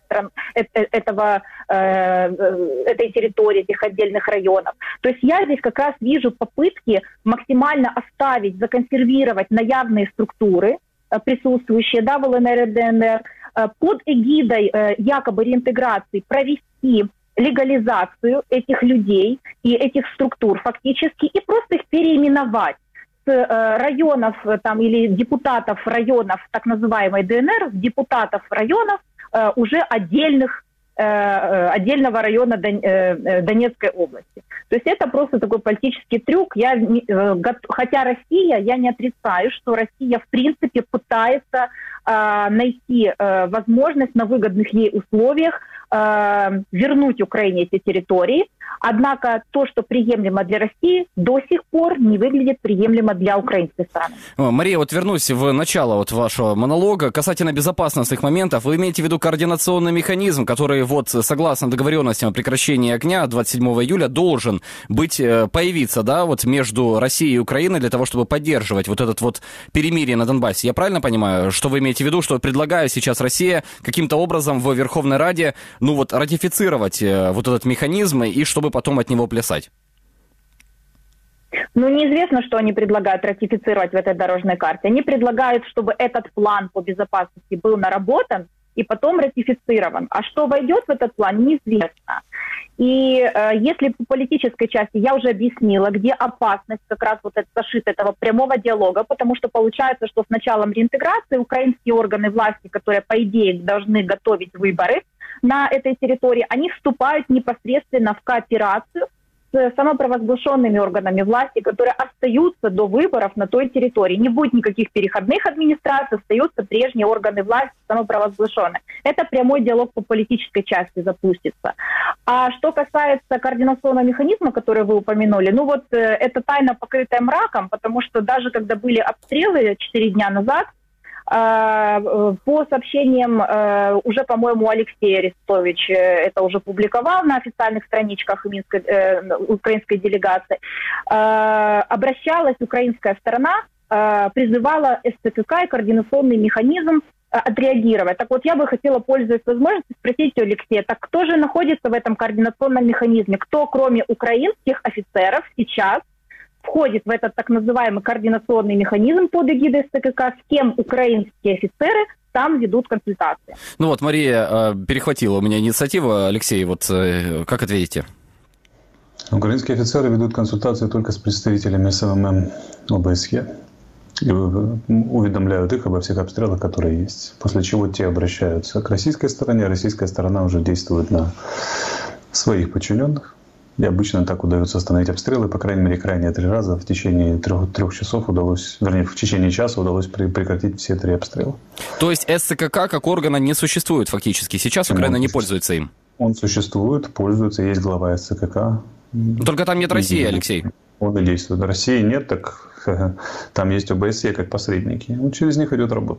территории, этих отдельных районов. То есть я здесь как раз вижу попытки максимально оставить, законсервировать наявные структуры, присутствующие в ЛНР и ДНР, под эгидой якобы реинтеграции провести легализацию этих людей и этих структур фактически и просто их переименовать с районов там, или депутатов районов так называемой ДНР в депутатов районов уже отдельного района Донецкой области. То есть это просто такой политический трюк. Хотя Россия, я не отрицаю, что Россия в принципе пытается найти возможность на выгодных ей условиях вернуть Украине эти территории. Однако то, что приемлемо для России, до сих пор не выглядит приемлемо для украинской страны. Мария, вот вернусь в начало вот вашего монолога. Касательно безопасностных моментов, вы имеете в виду координационный механизм, который вот согласно договоренностям о прекращении огня 27 июля должен появиться, да, вот между Россией и Украиной для того, чтобы поддерживать вот этот вот перемирие на Донбассе. Я правильно понимаю, что вы имеете в виду, что предлагает сейчас Россия каким-то образом в Верховной Раде, ратифицировать вот этот механизм и чтобы потом от него плясать? Неизвестно, что они предлагают ратифицировать в этой дорожной карте. Они предлагают, чтобы этот план по безопасности был наработан и потом ратифицирован. А что войдет в этот план, неизвестно. И если по политической части я уже объяснила, где опасность как раз вот зашита этого прямого диалога, потому что получается, что с началом реинтеграции украинские органы власти, которые, по идее, должны готовить выборы на этой территории, они вступают непосредственно в кооперацию с самопровозглашенными органами власти, которые остаются до выборов на той территории. Не будет никаких переходных администраций, остаются прежние органы власти самопровозглашенные. Это прямой диалог по политической части запустится. А что касается координационного механизма, который вы упомянули, это тайна, покрытая мраком, потому что даже когда были обстрелы 4 дня назад, по сообщениям уже, по-моему, Алексей Арестович это уже публиковал на официальных страничках украинской делегации, обращалась украинская сторона, призывала СЦКК и координационный механизм отреагировать. Так вот, я бы хотела, пользуясь возможностью, спросить у Алексея, так кто же находится в этом координационном механизме? Кто, кроме украинских офицеров, сейчас входит в этот так называемый координационный механизм под эгидой СЦКК, с кем украинские офицеры там ведут консультации? Мария перехватила у меня инициативу. Алексей, как ответите? Украинские офицеры ведут консультации только с представителями СММ ОБСЕ и уведомляют их обо всех обстрелах, которые есть. После чего те обращаются к российской стороне, а российская сторона уже действует на своих подчиненных. И обычно так удается остановить обстрелы. По крайней мере, крайние 3 раза в течение 3 часов удалось, в течение часа удалось прекратить все 3 обстрела. То есть СЦКК как органа не существует фактически? Сейчас Украина не пользуется им? Он существует, пользуется, есть глава СЦКК. Только там нет России, Алексей. Он и действует. России нет, так там есть ОБСЕ как посредники. Через них идет работа.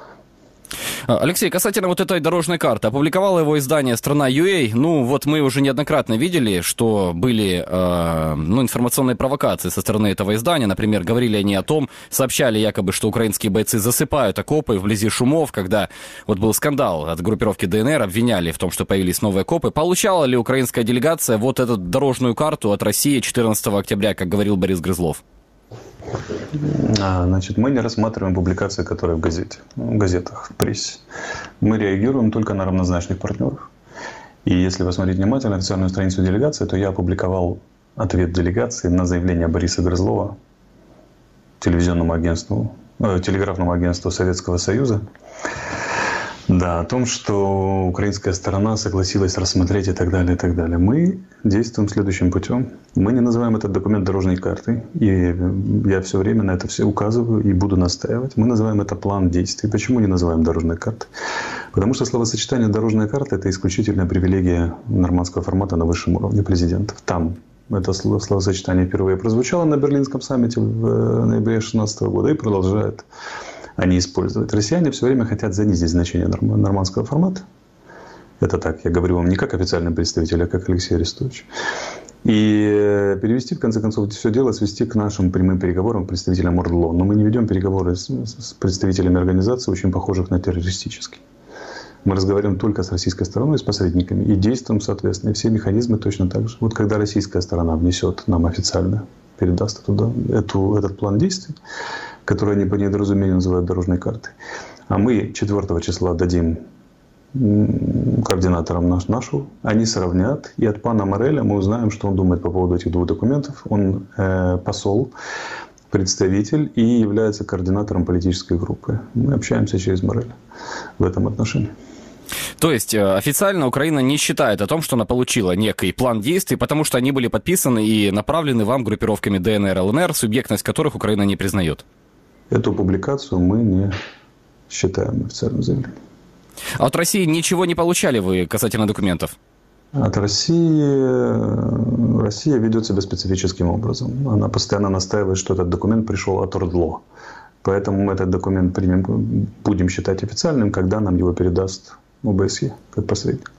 Алексей, касательно этой дорожной карты, опубликовало его издание «Страна.ua». Мы уже неоднократно видели, что были информационные провокации со стороны этого издания. Например, говорили они о том, сообщали якобы, что украинские бойцы засыпают окопы вблизи Шумов, когда был скандал от группировки ДНР, обвиняли в том, что появились новые окопы. Получала ли украинская делегация эту дорожную карту от России 14 октября, как говорил Борис Грызлов? Мы не рассматриваем публикации, которые в газетах, в прессе. Мы реагируем только на равнозначных партнеров. И если посмотреть внимательно официальную страницу делегации, то я опубликовал ответ делегации на заявление Бориса Грызлова телеграфному агентству Советского Союза, Да, о том, что украинская сторона согласилась рассмотреть и так далее, и так далее. Мы действуем следующим путем. Мы не называем этот документ дорожной картой. И я все время на это все указываю и буду настаивать. Мы называем это план действий. Почему не называем дорожной картой? Потому что словосочетание «дорожная карта» – это исключительная привилегия нормандского формата на высшем уровне президентов. Там это словосочетание впервые прозвучало на Берлинском саммите в ноябре 2016 года и продолжает они использовать. Россияне все время хотят занизить значение нормандского формата. Это так, я говорю вам не как официальный представитель, а как Алексей Арестович. И перевести, в конце концов, все дело свести к нашим прямым переговорам представителям ОРДЛО. Но мы не ведем переговоры с представителями организаций, очень похожих на террористические. Мы разговариваем только с российской стороной, с посредниками, и действуем, соответственно, и все механизмы точно так же. Вот когда российская сторона внесет нам официально, передаст туда этот план действий, который они по недоразумению называют дорожной картой, а мы 4 числа дадим координаторам нашу, они сравнят, и от пана Мореля мы узнаем, что он думает по поводу этих 2 документов. Он посол, представитель и является координатором политической группы. Мы общаемся через Мореля в этом отношении. То есть официально Украина не считает о том, что она получила некий план действий, потому что они были подписаны и направлены вам группировками ДНР, ЛНР, субъектность которых Украина не признает. Эту публикацию мы не считаем официальным заявлением. А от России ничего не получали вы касательно документов? От России... Россия ведет себя специфическим образом. Она постоянно настаивает, что этот документ пришел от ОРДЛО. Поэтому мы этот документ будем считать официальным, когда нам его передаст ОБСЕ как посредник.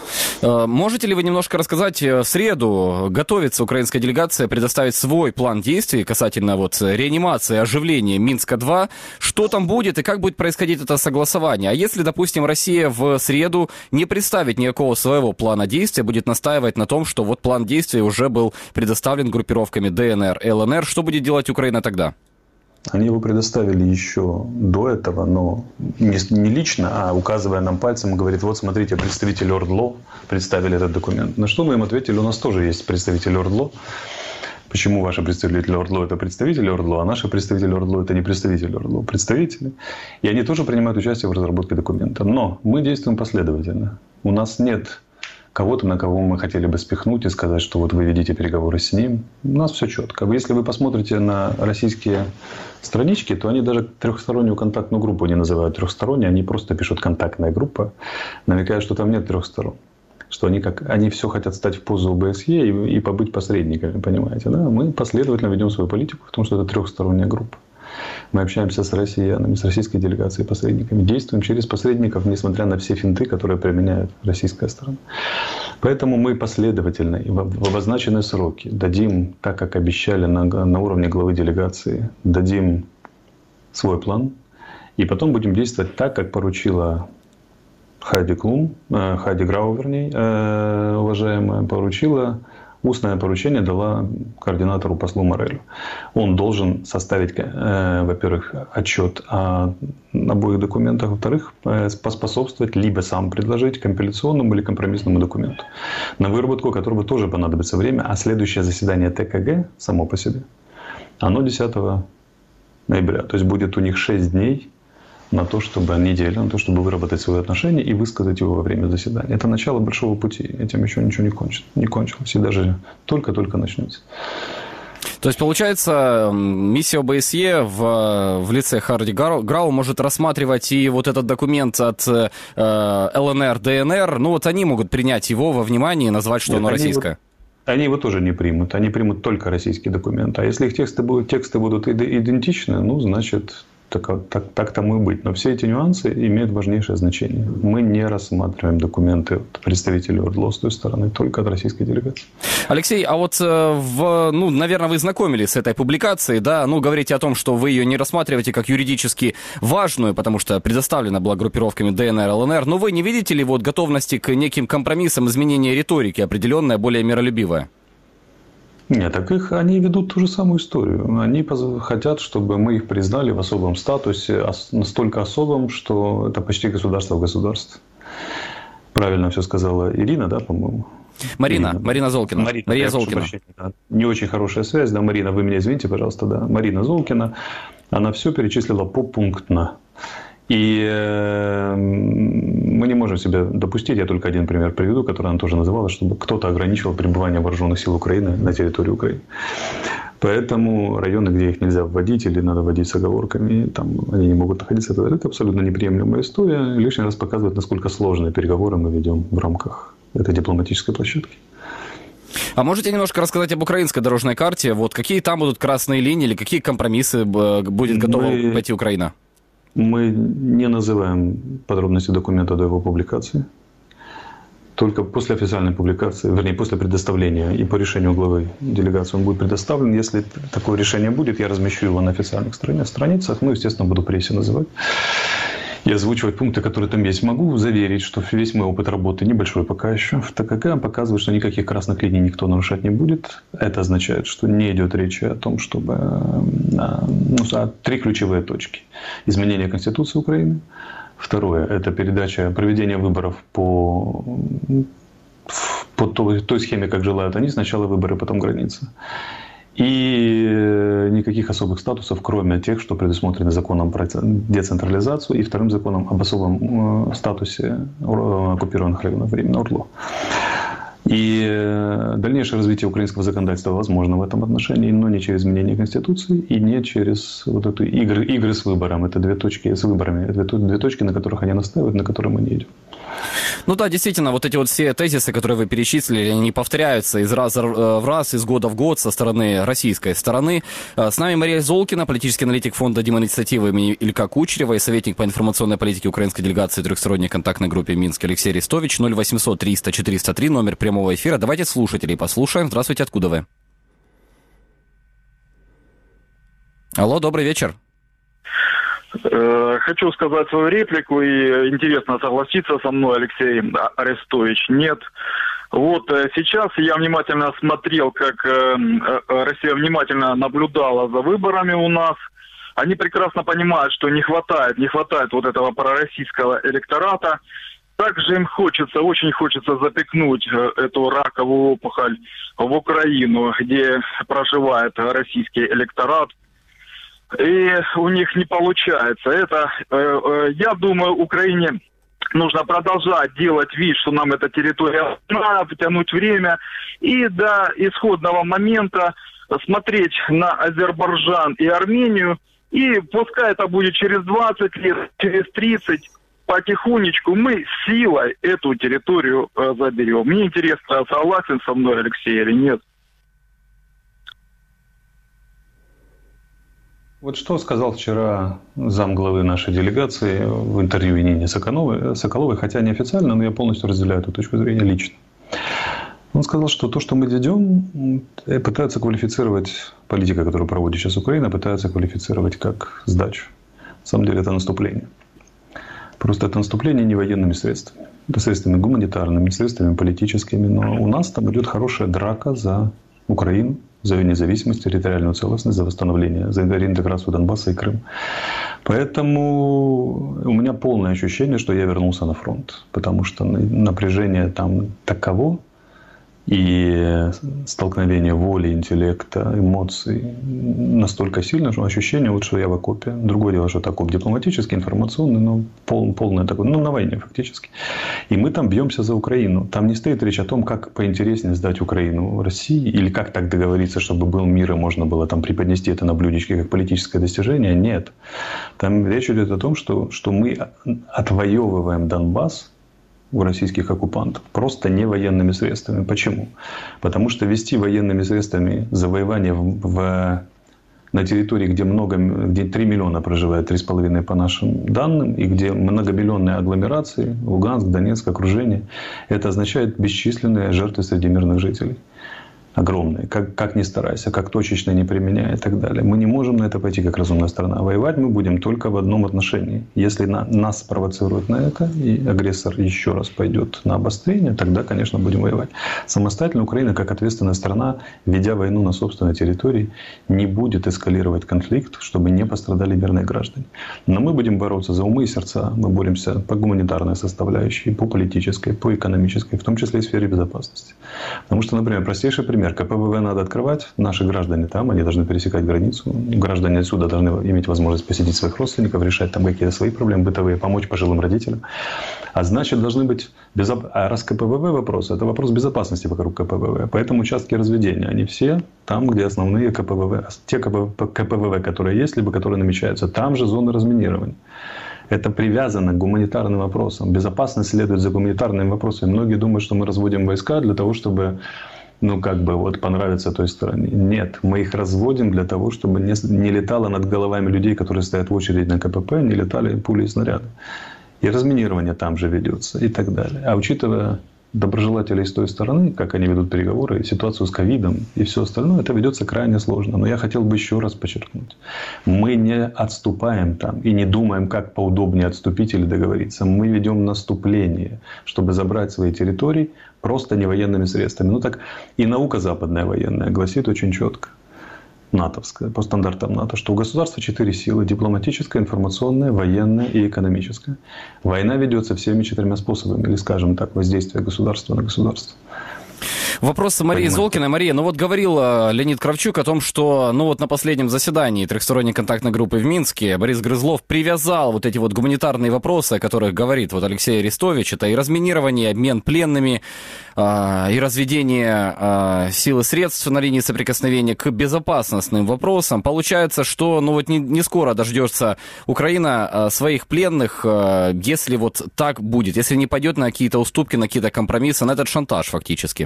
Можете ли вы немножко рассказать, в среду готовится украинская делегация предоставить свой план действий касательно реанимации, оживления Минска-2? Что там будет и как будет происходить это согласование? А если, допустим, Россия в среду не представит никакого своего плана действия, будет настаивать на том, что план действий уже был предоставлен группировками ДНР, ЛНР, что будет делать Украина тогда? Они его предоставили еще до этого, но не лично, а указывая нам пальцем, говорит: вот смотрите, представители ОРДЛО представили этот документ. На что мы им ответили: у нас тоже есть представители ОРДЛО. Почему ваши представители ОРДЛО – это представители ОРДЛО, а наши представители ОРДЛО – это не представители ОРДЛО, представители. И они тоже принимают участие в разработке документа. Но мы действуем последовательно. У нас нет кого-то, на кого мы хотели бы спихнуть и сказать, что вот вы ведите переговоры с ним. У нас все четко. Если вы посмотрите на российские странички, то они даже трехстороннюю контактную группу не называют трехсторонней, они просто пишут «контактная группа», намекая, что там нет 3 сторон. Что они все хотят стать в позу ОБСЕ и побыть посредниками, понимаете? Да? Мы последовательно ведем свою политику в том, что это 3-сторонняя группа. Мы общаемся с россиянами, с российской делегацией, посредниками. Действуем через посредников, несмотря на все финты, которые применяет российская сторона. Поэтому мы последовательно и в обозначенные сроки дадим, так как обещали на уровне главы делегации, дадим свой план. И потом будем действовать так, как поручила Хайди Грау, уважаемая, поручила. Устное поручение дала координатору послу Морелю. Он должен составить, во-первых, отчет о обоих документах, во-вторых, поспособствовать, либо сам предложить компиляционному или компромиссному документу, на выработку которого тоже понадобится время, а следующее заседание ТКГ само по себе, оно 10 ноября. То есть будет у них 6 дней на то, чтобы чтобы выработать свои отношения и высказать его во время заседания. Это начало большого пути. Этим еще ничего не кончилось. И даже только-только начнется. То есть, получается, миссия ОБСЕ в лице Хайди Грау может рассматривать и вот этот документ от ЛНР, ДНР. Они могут принять его во внимание и назвать, что оно российское. Они его тоже не примут. Они примут только российский документ. А если их тексты будут идентичны, значит... Так тому и быть. Но все эти нюансы имеют важнейшее значение. Мы не рассматриваем документы от представителей ОРДЛО с той стороны, только от российской делегации. Алексей, а наверное, вы знакомились с этой публикацией, да? Говорите о том, что вы ее не рассматриваете как юридически важную, потому что предоставлена была группировками ДНР, ЛНР. Но вы не видите ли готовности к неким компромиссам, изменения риторики определенная, более миролюбивая? Нет, они ведут ту же самую историю. Они хотят, чтобы мы их признали в особом статусе, настолько особом, что это почти государство в государстве. Правильно все сказала Ирина, да, по-моему? Марина Золкина. Мария Золкина. Да. Не очень хорошая связь, да, Марина, вы меня извините, пожалуйста, да. Марина Золкина, она все перечислила попунктно. И мы не можем себе допустить, я только один пример приведу, который она тоже называла, чтобы кто-то ограничивал пребывание вооруженных сил Украины на территории Украины. Поэтому районы, где их нельзя вводить или надо вводить с оговорками, там они не могут находиться. Это абсолютно неприемлемая история. Лишний раз показывает, насколько сложные переговоры мы ведем в рамках этой дипломатической площадки. А можете немножко рассказать об украинской дорожной карте? Вот какие там будут красные линии или какие компромиссы будет готова пойти Украина? Мы не называем подробности документа до его публикации. Только после официальной публикации, вернее, после предоставления и по решению главы делегации он будет предоставлен. Если такое решение будет, я размещу его на официальных страницах. Ну, естественно, буду прессе называть и озвучивать пункты, которые там есть. Могу заверить, что весь мой опыт работы небольшой пока еще в ТКК показывает, что никаких красных линий никто нарушать не будет. Это означает, что не идет речи о том, чтобы... три ключевые точки. Изменение Конституции Украины. Второе – это проведение выборов по той схеме, как желают они. Сначала выборы, потом граница. И никаких особых статусов, кроме тех, что предусмотрены законом про децентрализацию и вторым законом об особом статусе оккупированных районов временно ОРЛО. И дальнейшее развитие украинского законодательства возможно в этом отношении, но не через изменение Конституции и не через вот эту игры с выбором. Это две точки с выборами, это две точки, на которых они настаивают, на которые мы не идем. Ну да, действительно, вот эти вот все тезисы, которые вы перечислили, они повторяются из раза в раз, из года в год со стороны российской стороны. С нами Мария Золкина, политический аналитик фонда демоинициативы имени Илька Кучерева и советник по информационной политике украинской делегации трехсторонней контактной группе Минск Алексей Арестович. 0800 300 403, номер прямого эфира. Давайте слушателей послушаем. Здравствуйте, откуда вы? Алло, добрый вечер. Хочу сказать свою реплику, и интересно, согласится со мной Алексей Арестович. Нет. Вот сейчас я внимательно смотрел, как Россия внимательно наблюдала за выборами у нас. Они прекрасно понимают, что не хватает вот этого пророссийского электората. Также им очень хочется запихнуть эту раковую опухоль в Украину, где проживает российский электорат. И у них не получается. Я думаю, Украине нужно продолжать делать вид, что нам эта территория надо, тянуть время. И до исходного момента смотреть на Азербайджан и Армению. И пускай это будет через 20 лет, через 30, потихонечку мы силой эту территорию заберем. Мне интересно, согласен со мной Алексей или нет? Вот что сказал вчера замглавы нашей делегации в интервью Нине Соколовой, хотя неофициально, но я полностью разделяю эту точку зрения лично. Он сказал, что то, что мы ведем, пытаются квалифицировать, политика, которую проводит сейчас Украина, пытаются квалифицировать как сдачу. На самом деле это наступление. Просто это наступление не военными средствами. Это средствами гуманитарными, средствами политическими. Но у нас там идет хорошая драка за Украину, за ее независимость, территориальную целостность, за восстановление, за реинтеграцию Донбасса и Крыма. Поэтому у меня полное ощущение, что я вернулся на фронт. Потому что напряжение там таково, и столкновение воли, интеллекта, эмоций настолько сильно, что ощущение, вот, что я в окопе. Другое дело, что это окоп дипломатический, информационный, но полный такой, на войне фактически. И мы там бьемся за Украину. Там не стоит речь о том, как поинтереснее сдать Украину России, или как так договориться, чтобы был мир, и можно было там преподнести это на блюдечке как политическое достижение. Нет. Там речь идет о том, что мы отвоевываем Донбасс у российских оккупантов просто не военными средствами. Почему? Потому что вести военными средствами завоевание на территории, где 3 миллиона проживает, 3,5 по нашим данным, и где многомиллионные агломерации, Луганск, Донецк, окружение, это означает бесчисленные жертвы среди мирных жителей. Огромные. Как ни старайся, как точечно не применяя и так далее. Мы не можем на это пойти как разумная страна. Воевать мы будем только в одном отношении. Если нас спровоцируют на это, и агрессор еще раз пойдет на обострение, тогда, конечно, будем воевать. Самостоятельно Украина, как ответственная страна, ведя войну на собственной территории, не будет эскалировать конфликт, чтобы не пострадали мирные граждане. Но мы будем бороться за умы и сердца. Мы боремся по гуманитарной составляющей, по политической, по экономической, в том числе и в сфере безопасности. Потому что, например, простейший пример. например, КПВВ надо открывать, наши граждане там, они должны пересекать границу, граждане отсюда должны иметь возможность посетить своих родственников, решать там какие-то свои проблемы бытовые, помочь пожилым родителям. А значит, должны быть... А раз КПВВ вопрос, это вопрос безопасности вокруг КПВВ. Поэтому участки разведения, они все там, где основные КПВВ. Те КПВВ, которые есть, либо которые намечаются, там же зоны разминирования. Это привязано к гуманитарным вопросам. Безопасность следует за гуманитарными вопросами. Многие думают, что мы разводим войска для того, чтобы понравиться той стороне. Нет, мы их разводим для того, чтобы не летало над головами людей, которые стоят в очереди на КПП, не летали пули и снаряды. И разминирование там же ведется и так далее. А учитывая доброжелателей с той стороны, как они ведут переговоры, ситуацию с ковидом и все остальное, это ведется крайне сложно. Но я хотел бы еще раз подчеркнуть. Мы не отступаем там и не думаем, как поудобнее отступить или договориться. Мы ведем наступление, чтобы забрать свои территории просто не военными средствами. Так и наука западная военная гласит очень четко, натовская, по стандартам НАТО, что у государства 4 силы: дипломатическая, информационная, военная и экономическая. Война ведется всеми 4 способами, или, скажем так, воздействие государства на государство. Вопрос Марии Золкиной. Мария, говорил Леонид Кравчук о том, что, на последнем заседании трехсторонней контактной группы в Минске Борис Грызлов привязал вот эти гуманитарные вопросы, о которых говорит Алексей Арестович, это и разминирование, обмен пленными, и разведение сил и средств на линии соприкосновения, к безопасностным вопросам. Получается, что, не скоро дождется Украина своих пленных, если так будет, если не пойдет на какие-то уступки, на какие-то компромиссы, на этот шантаж фактически.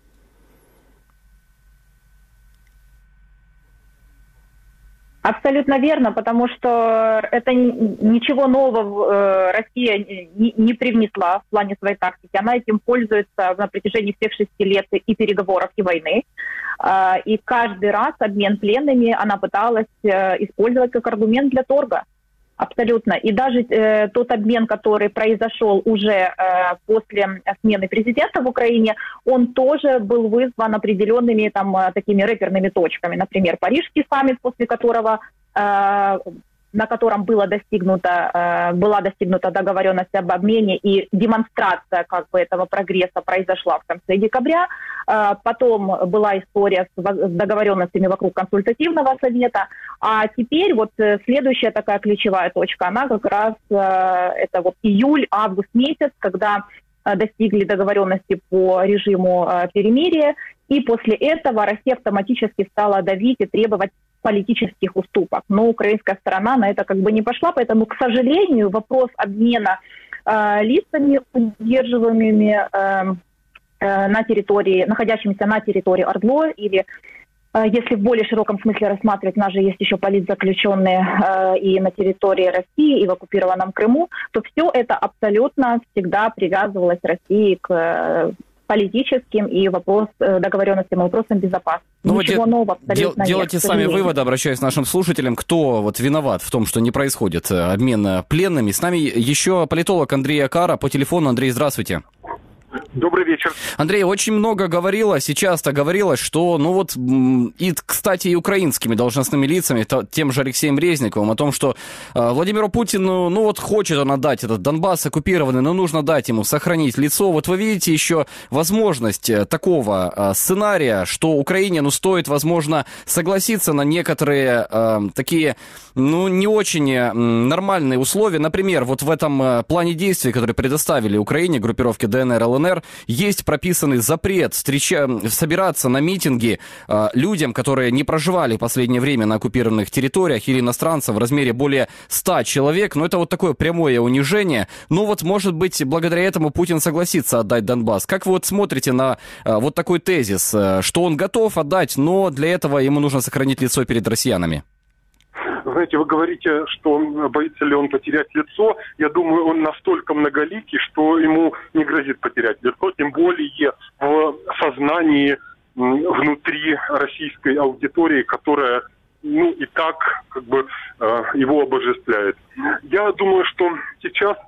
Абсолютно верно, потому что это ничего нового Россия не привнесла в плане своей тактики. Она этим пользуется на протяжении всех 6 лет и переговоров, и войны. И каждый раз обмен пленными она пыталась использовать как аргумент для торга. Абсолютно. И даже тот обмен, который произошел уже после смены президента в Украине, он тоже был вызван определенными такими рэперными точками. Например, Парижский саммит, после которого, на котором была достигнута договоренность об обмене, и демонстрация этого прогресса произошла в конце декабря. Потом была история с договоренностями вокруг консультативного совета. А теперь следующая такая ключевая точка, она как раз это июль-август месяц, когда достигли договоренности по режиму перемирия. И после этого Россия автоматически стала давить и требовать политических уступок. Но украинская сторона на это не пошла, поэтому, к сожалению, вопрос обмена лицами, удерживаемыми на территории, находящимися на территории ОРДЛО, или если в более широком смысле рассматривать, у нас же есть еще политзаключенные и на территории России, и в оккупированном Крыму, то все это абсолютно всегда привязывалось России к политическим и договоренностям и вопросам безопасности. Ничего нового абсолютно нет. Делайте сами выводы, обращаясь к нашим слушателям, кто виноват в том, что не происходит обмен пленными. С нами еще политолог Андрей Акара по телефону. Андрей, здравствуйте. Добрый вечер. Андрей, очень много говорилось, и часто говорилось, что, и, кстати, и украинскими должностными лицами, тем же Алексеем Резниковым, о том, что Владимиру Путину, хочет он отдать этот Донбасс оккупированный, но нужно дать ему сохранить лицо. Вы видите еще возможность такого сценария, что Украине, стоит, возможно, согласиться на некоторые такие, не очень нормальные условия. Например, в этом плане действий, который предоставили Украине группировки ДНР, ЛНР, есть прописанный запрет собираться на митинги людям, которые не проживали в последнее время на оккупированных территориях, или иностранцам в размере более 100 человек. Это такое прямое унижение. Может быть, благодаря этому Путин согласится отдать Донбасс. Как вы смотрите на такой тезис, что он готов отдать, но для этого ему нужно сохранить лицо перед россиянами? Знаете, вы говорите, что боится ли он потерять лицо. Я думаю, он настолько многоликий, что ему не грозит потерять лицо, тем более в сознании внутри российской аудитории, которая, и так его обожествляет. Я думаю, что сейчас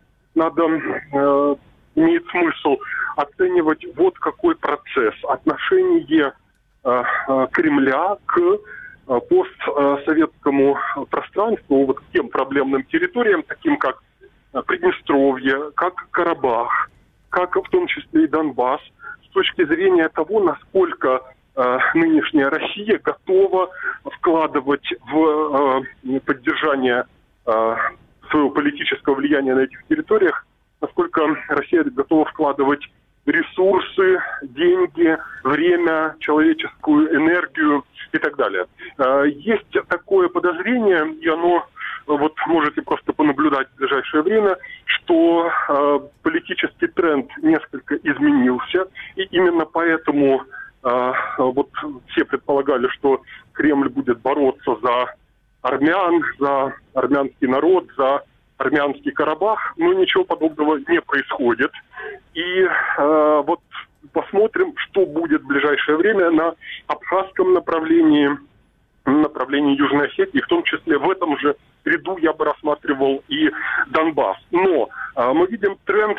имеет смысл оценивать какой процесс. Отношение Кремля к постсоветскому пространству, к тем проблемным территориям, таким как Приднестровье, как Карабах, как в том числе и Донбасс, с точки зрения того, насколько нынешняя Россия готова вкладывать в поддержание своего политического влияния на этих территориях, насколько Россия готова вкладывать ресурсы, деньги, время, человеческую энергию и так далее. Есть такое подозрение, и оно, вот можете просто понаблюдать в ближайшее время, что политический тренд несколько изменился, и именно поэтому вот все предполагали, что Кремль будет бороться за армян, за армянский народ, за армянский Карабах, но ничего подобного не происходит. И вот посмотрим, что будет в ближайшее время на абхазском направлении Южной Осетии, в том числе в этом же ряду я бы рассматривал и Донбасс. Но мы видим, тренд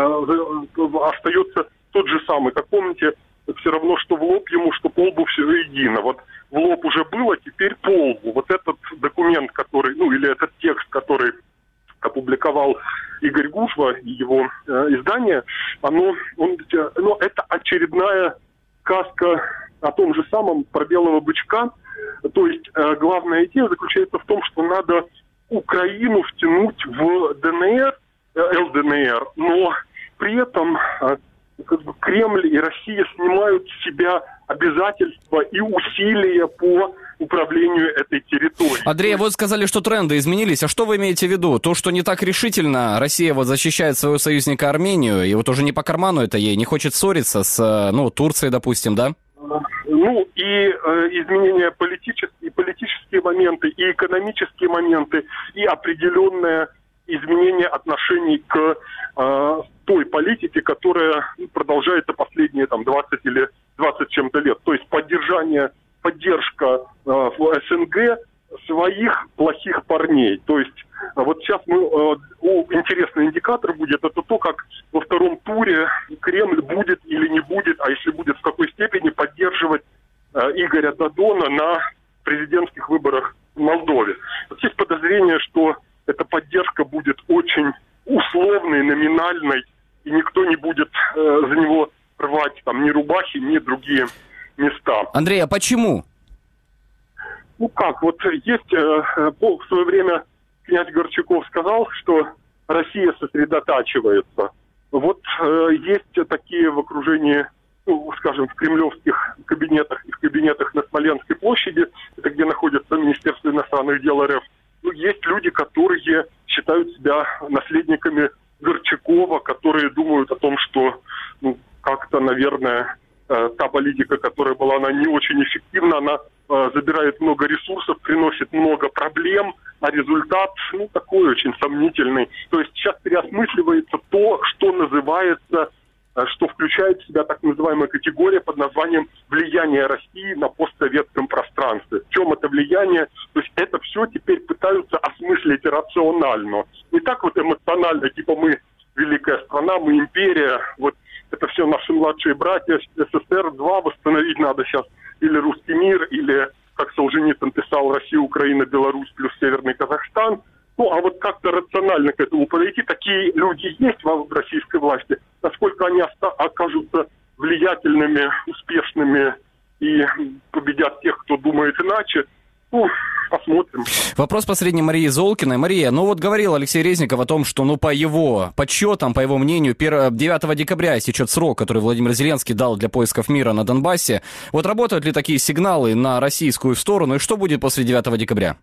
остается тот же самый. Как помните, все равно, что в лоб ему, что по лбу, все едино. Вот в лоб уже было, теперь по лбу. Вот этот документ, который, или этот текст, который опубликовал Игорь Гужва и его издание, это очередная сказка о том же самом про белого бычка. То есть главная идея заключается в том, что надо Украину втянуть в ДНР, ЛДНР, но при этом Кремль и Россия снимают с себя обязательства и усилия по управлению этой территорией. Андрей, вот сказали, что тренды изменились. А что вы имеете в виду? То, что не так решительно Россия вот защищает своего союзника Армению, и вот уже не по карману это ей, не хочет ссориться с, Турцией, допустим, да? Изменения политические моменты, и экономические моменты, и определенное изменение отношений к той политике, которая продолжается последние 20 или 20 чем-то лет. То есть поддержка в СНГ своих плохих парней. То есть вот сейчас интересный индикатор будет, это то, как во втором туре Кремль будет или не будет, а если будет, в какой степени поддерживать Игоря Додона на президентских выборах в Молдове. Вот есть подозрение, что эта поддержка будет очень условной, номинальной, и никто не будет за него рвать ни рубахи, ни другие места. Андрей, а почему? Есть в свое время князь Горчаков сказал, что Россия сосредотачивается. Есть такие в окружении, в кремлевских кабинетах и в кабинетах на Смоленской площади, это где находится Министерство иностранных дел РФ, есть люди, которые считают себя наследниками Горчакова, которые думают о том, что как-то, наверное, та политика, которая была, она не очень эффективна, она забирает много ресурсов, приносит много проблем, а результат, такой очень сомнительный. То есть сейчас переосмысливается то, что называется, что включает в себя так называемая категория под названием «влияние России на постсоветском пространстве». В чем это влияние? То есть это все теперь пытаются осмыслить рационально. Не так эмоционально, типа мы великая страна, мы империя, это все наши младшие братья, СССР-2 восстановить надо сейчас, или русский мир, или, как Солженицын писал, Россия, Украина, Беларусь плюс Северный Казахстан. Как-то рационально к этому подойти. Такие люди есть в российской власти. Насколько они окажутся влиятельными, успешными и победят тех, кто думает иначе, посмотрим. Вопрос последний Марии Золкиной. Мария, говорил Алексей Резников о том, что, по его подсчетам, по его мнению, 9 декабря истечет срок, который Владимир Зеленский дал для поисков мира на Донбассе. Работают ли такие сигналы на российскую сторону, и что будет после 9 декабря?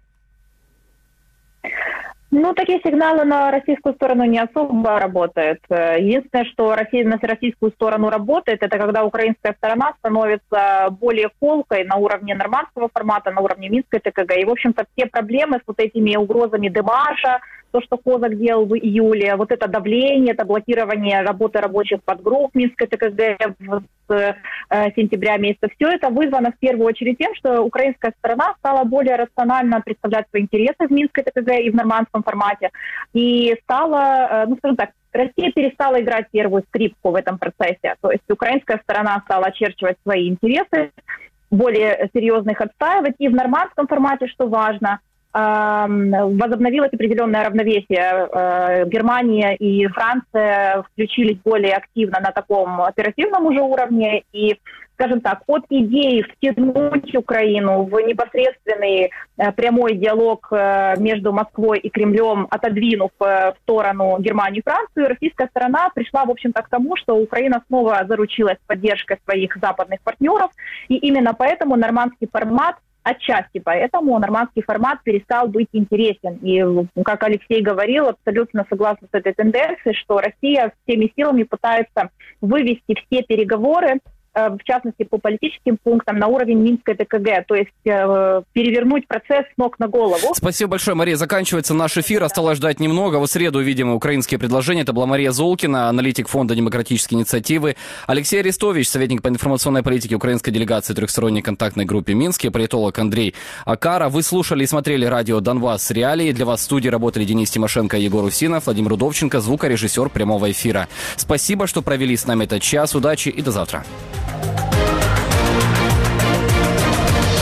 Такие сигналы на российскую сторону не особо работают. Единственное, что на российскую сторону работает, это когда украинская сторона становится более колкой на уровне нормандского формата, на уровне Минской ТКГ. И, в общем-то, все проблемы с этими угрозами демарша, то, что Козак делал в июле, это давление, это блокирование работы рабочих подгрупп Минской ТКГ с сентября месяца, все это вызвано в первую очередь тем, что украинская сторона стала более рационально представлять свои интересы в Минской ТКГ и в нормандском формате, и стала, Россия перестала играть первую скрипку в этом процессе, то есть украинская сторона стала очерчивать свои интересы, более серьезно их отстаивать, и в нормандском формате, что важно, возобновилось определенное равновесие. Германия и Франция включились более активно на таком оперативном уже уровне, и скажем так, от идеи втянуть Украину в непосредственный прямой диалог между Москвой и Кремлем, отодвинув в сторону Германию и Францию, российская сторона пришла, в общем-то, к тому, что Украина снова заручилась поддержкой своих западных партнеров, и именно поэтому нормандский формат, отчасти поэтому нормандский формат перестал быть интересен. И, как Алексей говорил, абсолютно согласна с этой тенденцией, что Россия всеми силами пытается вывести все переговоры, в частности, по политическим пунктам, на уровень Минской ТКГ, то есть перевернуть процесс с ног на голову. Спасибо большое, Мария. Заканчивается наш эфир. Осталось ждать немного. В среду увидим украинские предложения. Это была Мария Золкина, аналитик Фонда демократической инициативы. Алексей Арестович, советник по информационной политике украинской делегации трехсторонней контактной группе Минске, политолог Андрей Акара. Вы слушали и смотрели радио «Донбасс. Реалии». Для вас в студии работали Денис Тимошенко и Егор Устинов, Владимир Удовченко, звукорежиссер прямого эфира. Спасибо, что провели с нами этот час. Удачи и до завтра.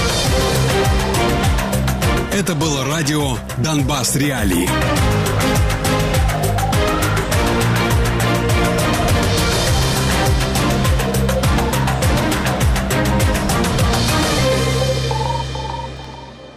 Это было радио «Донбасс. Реалии».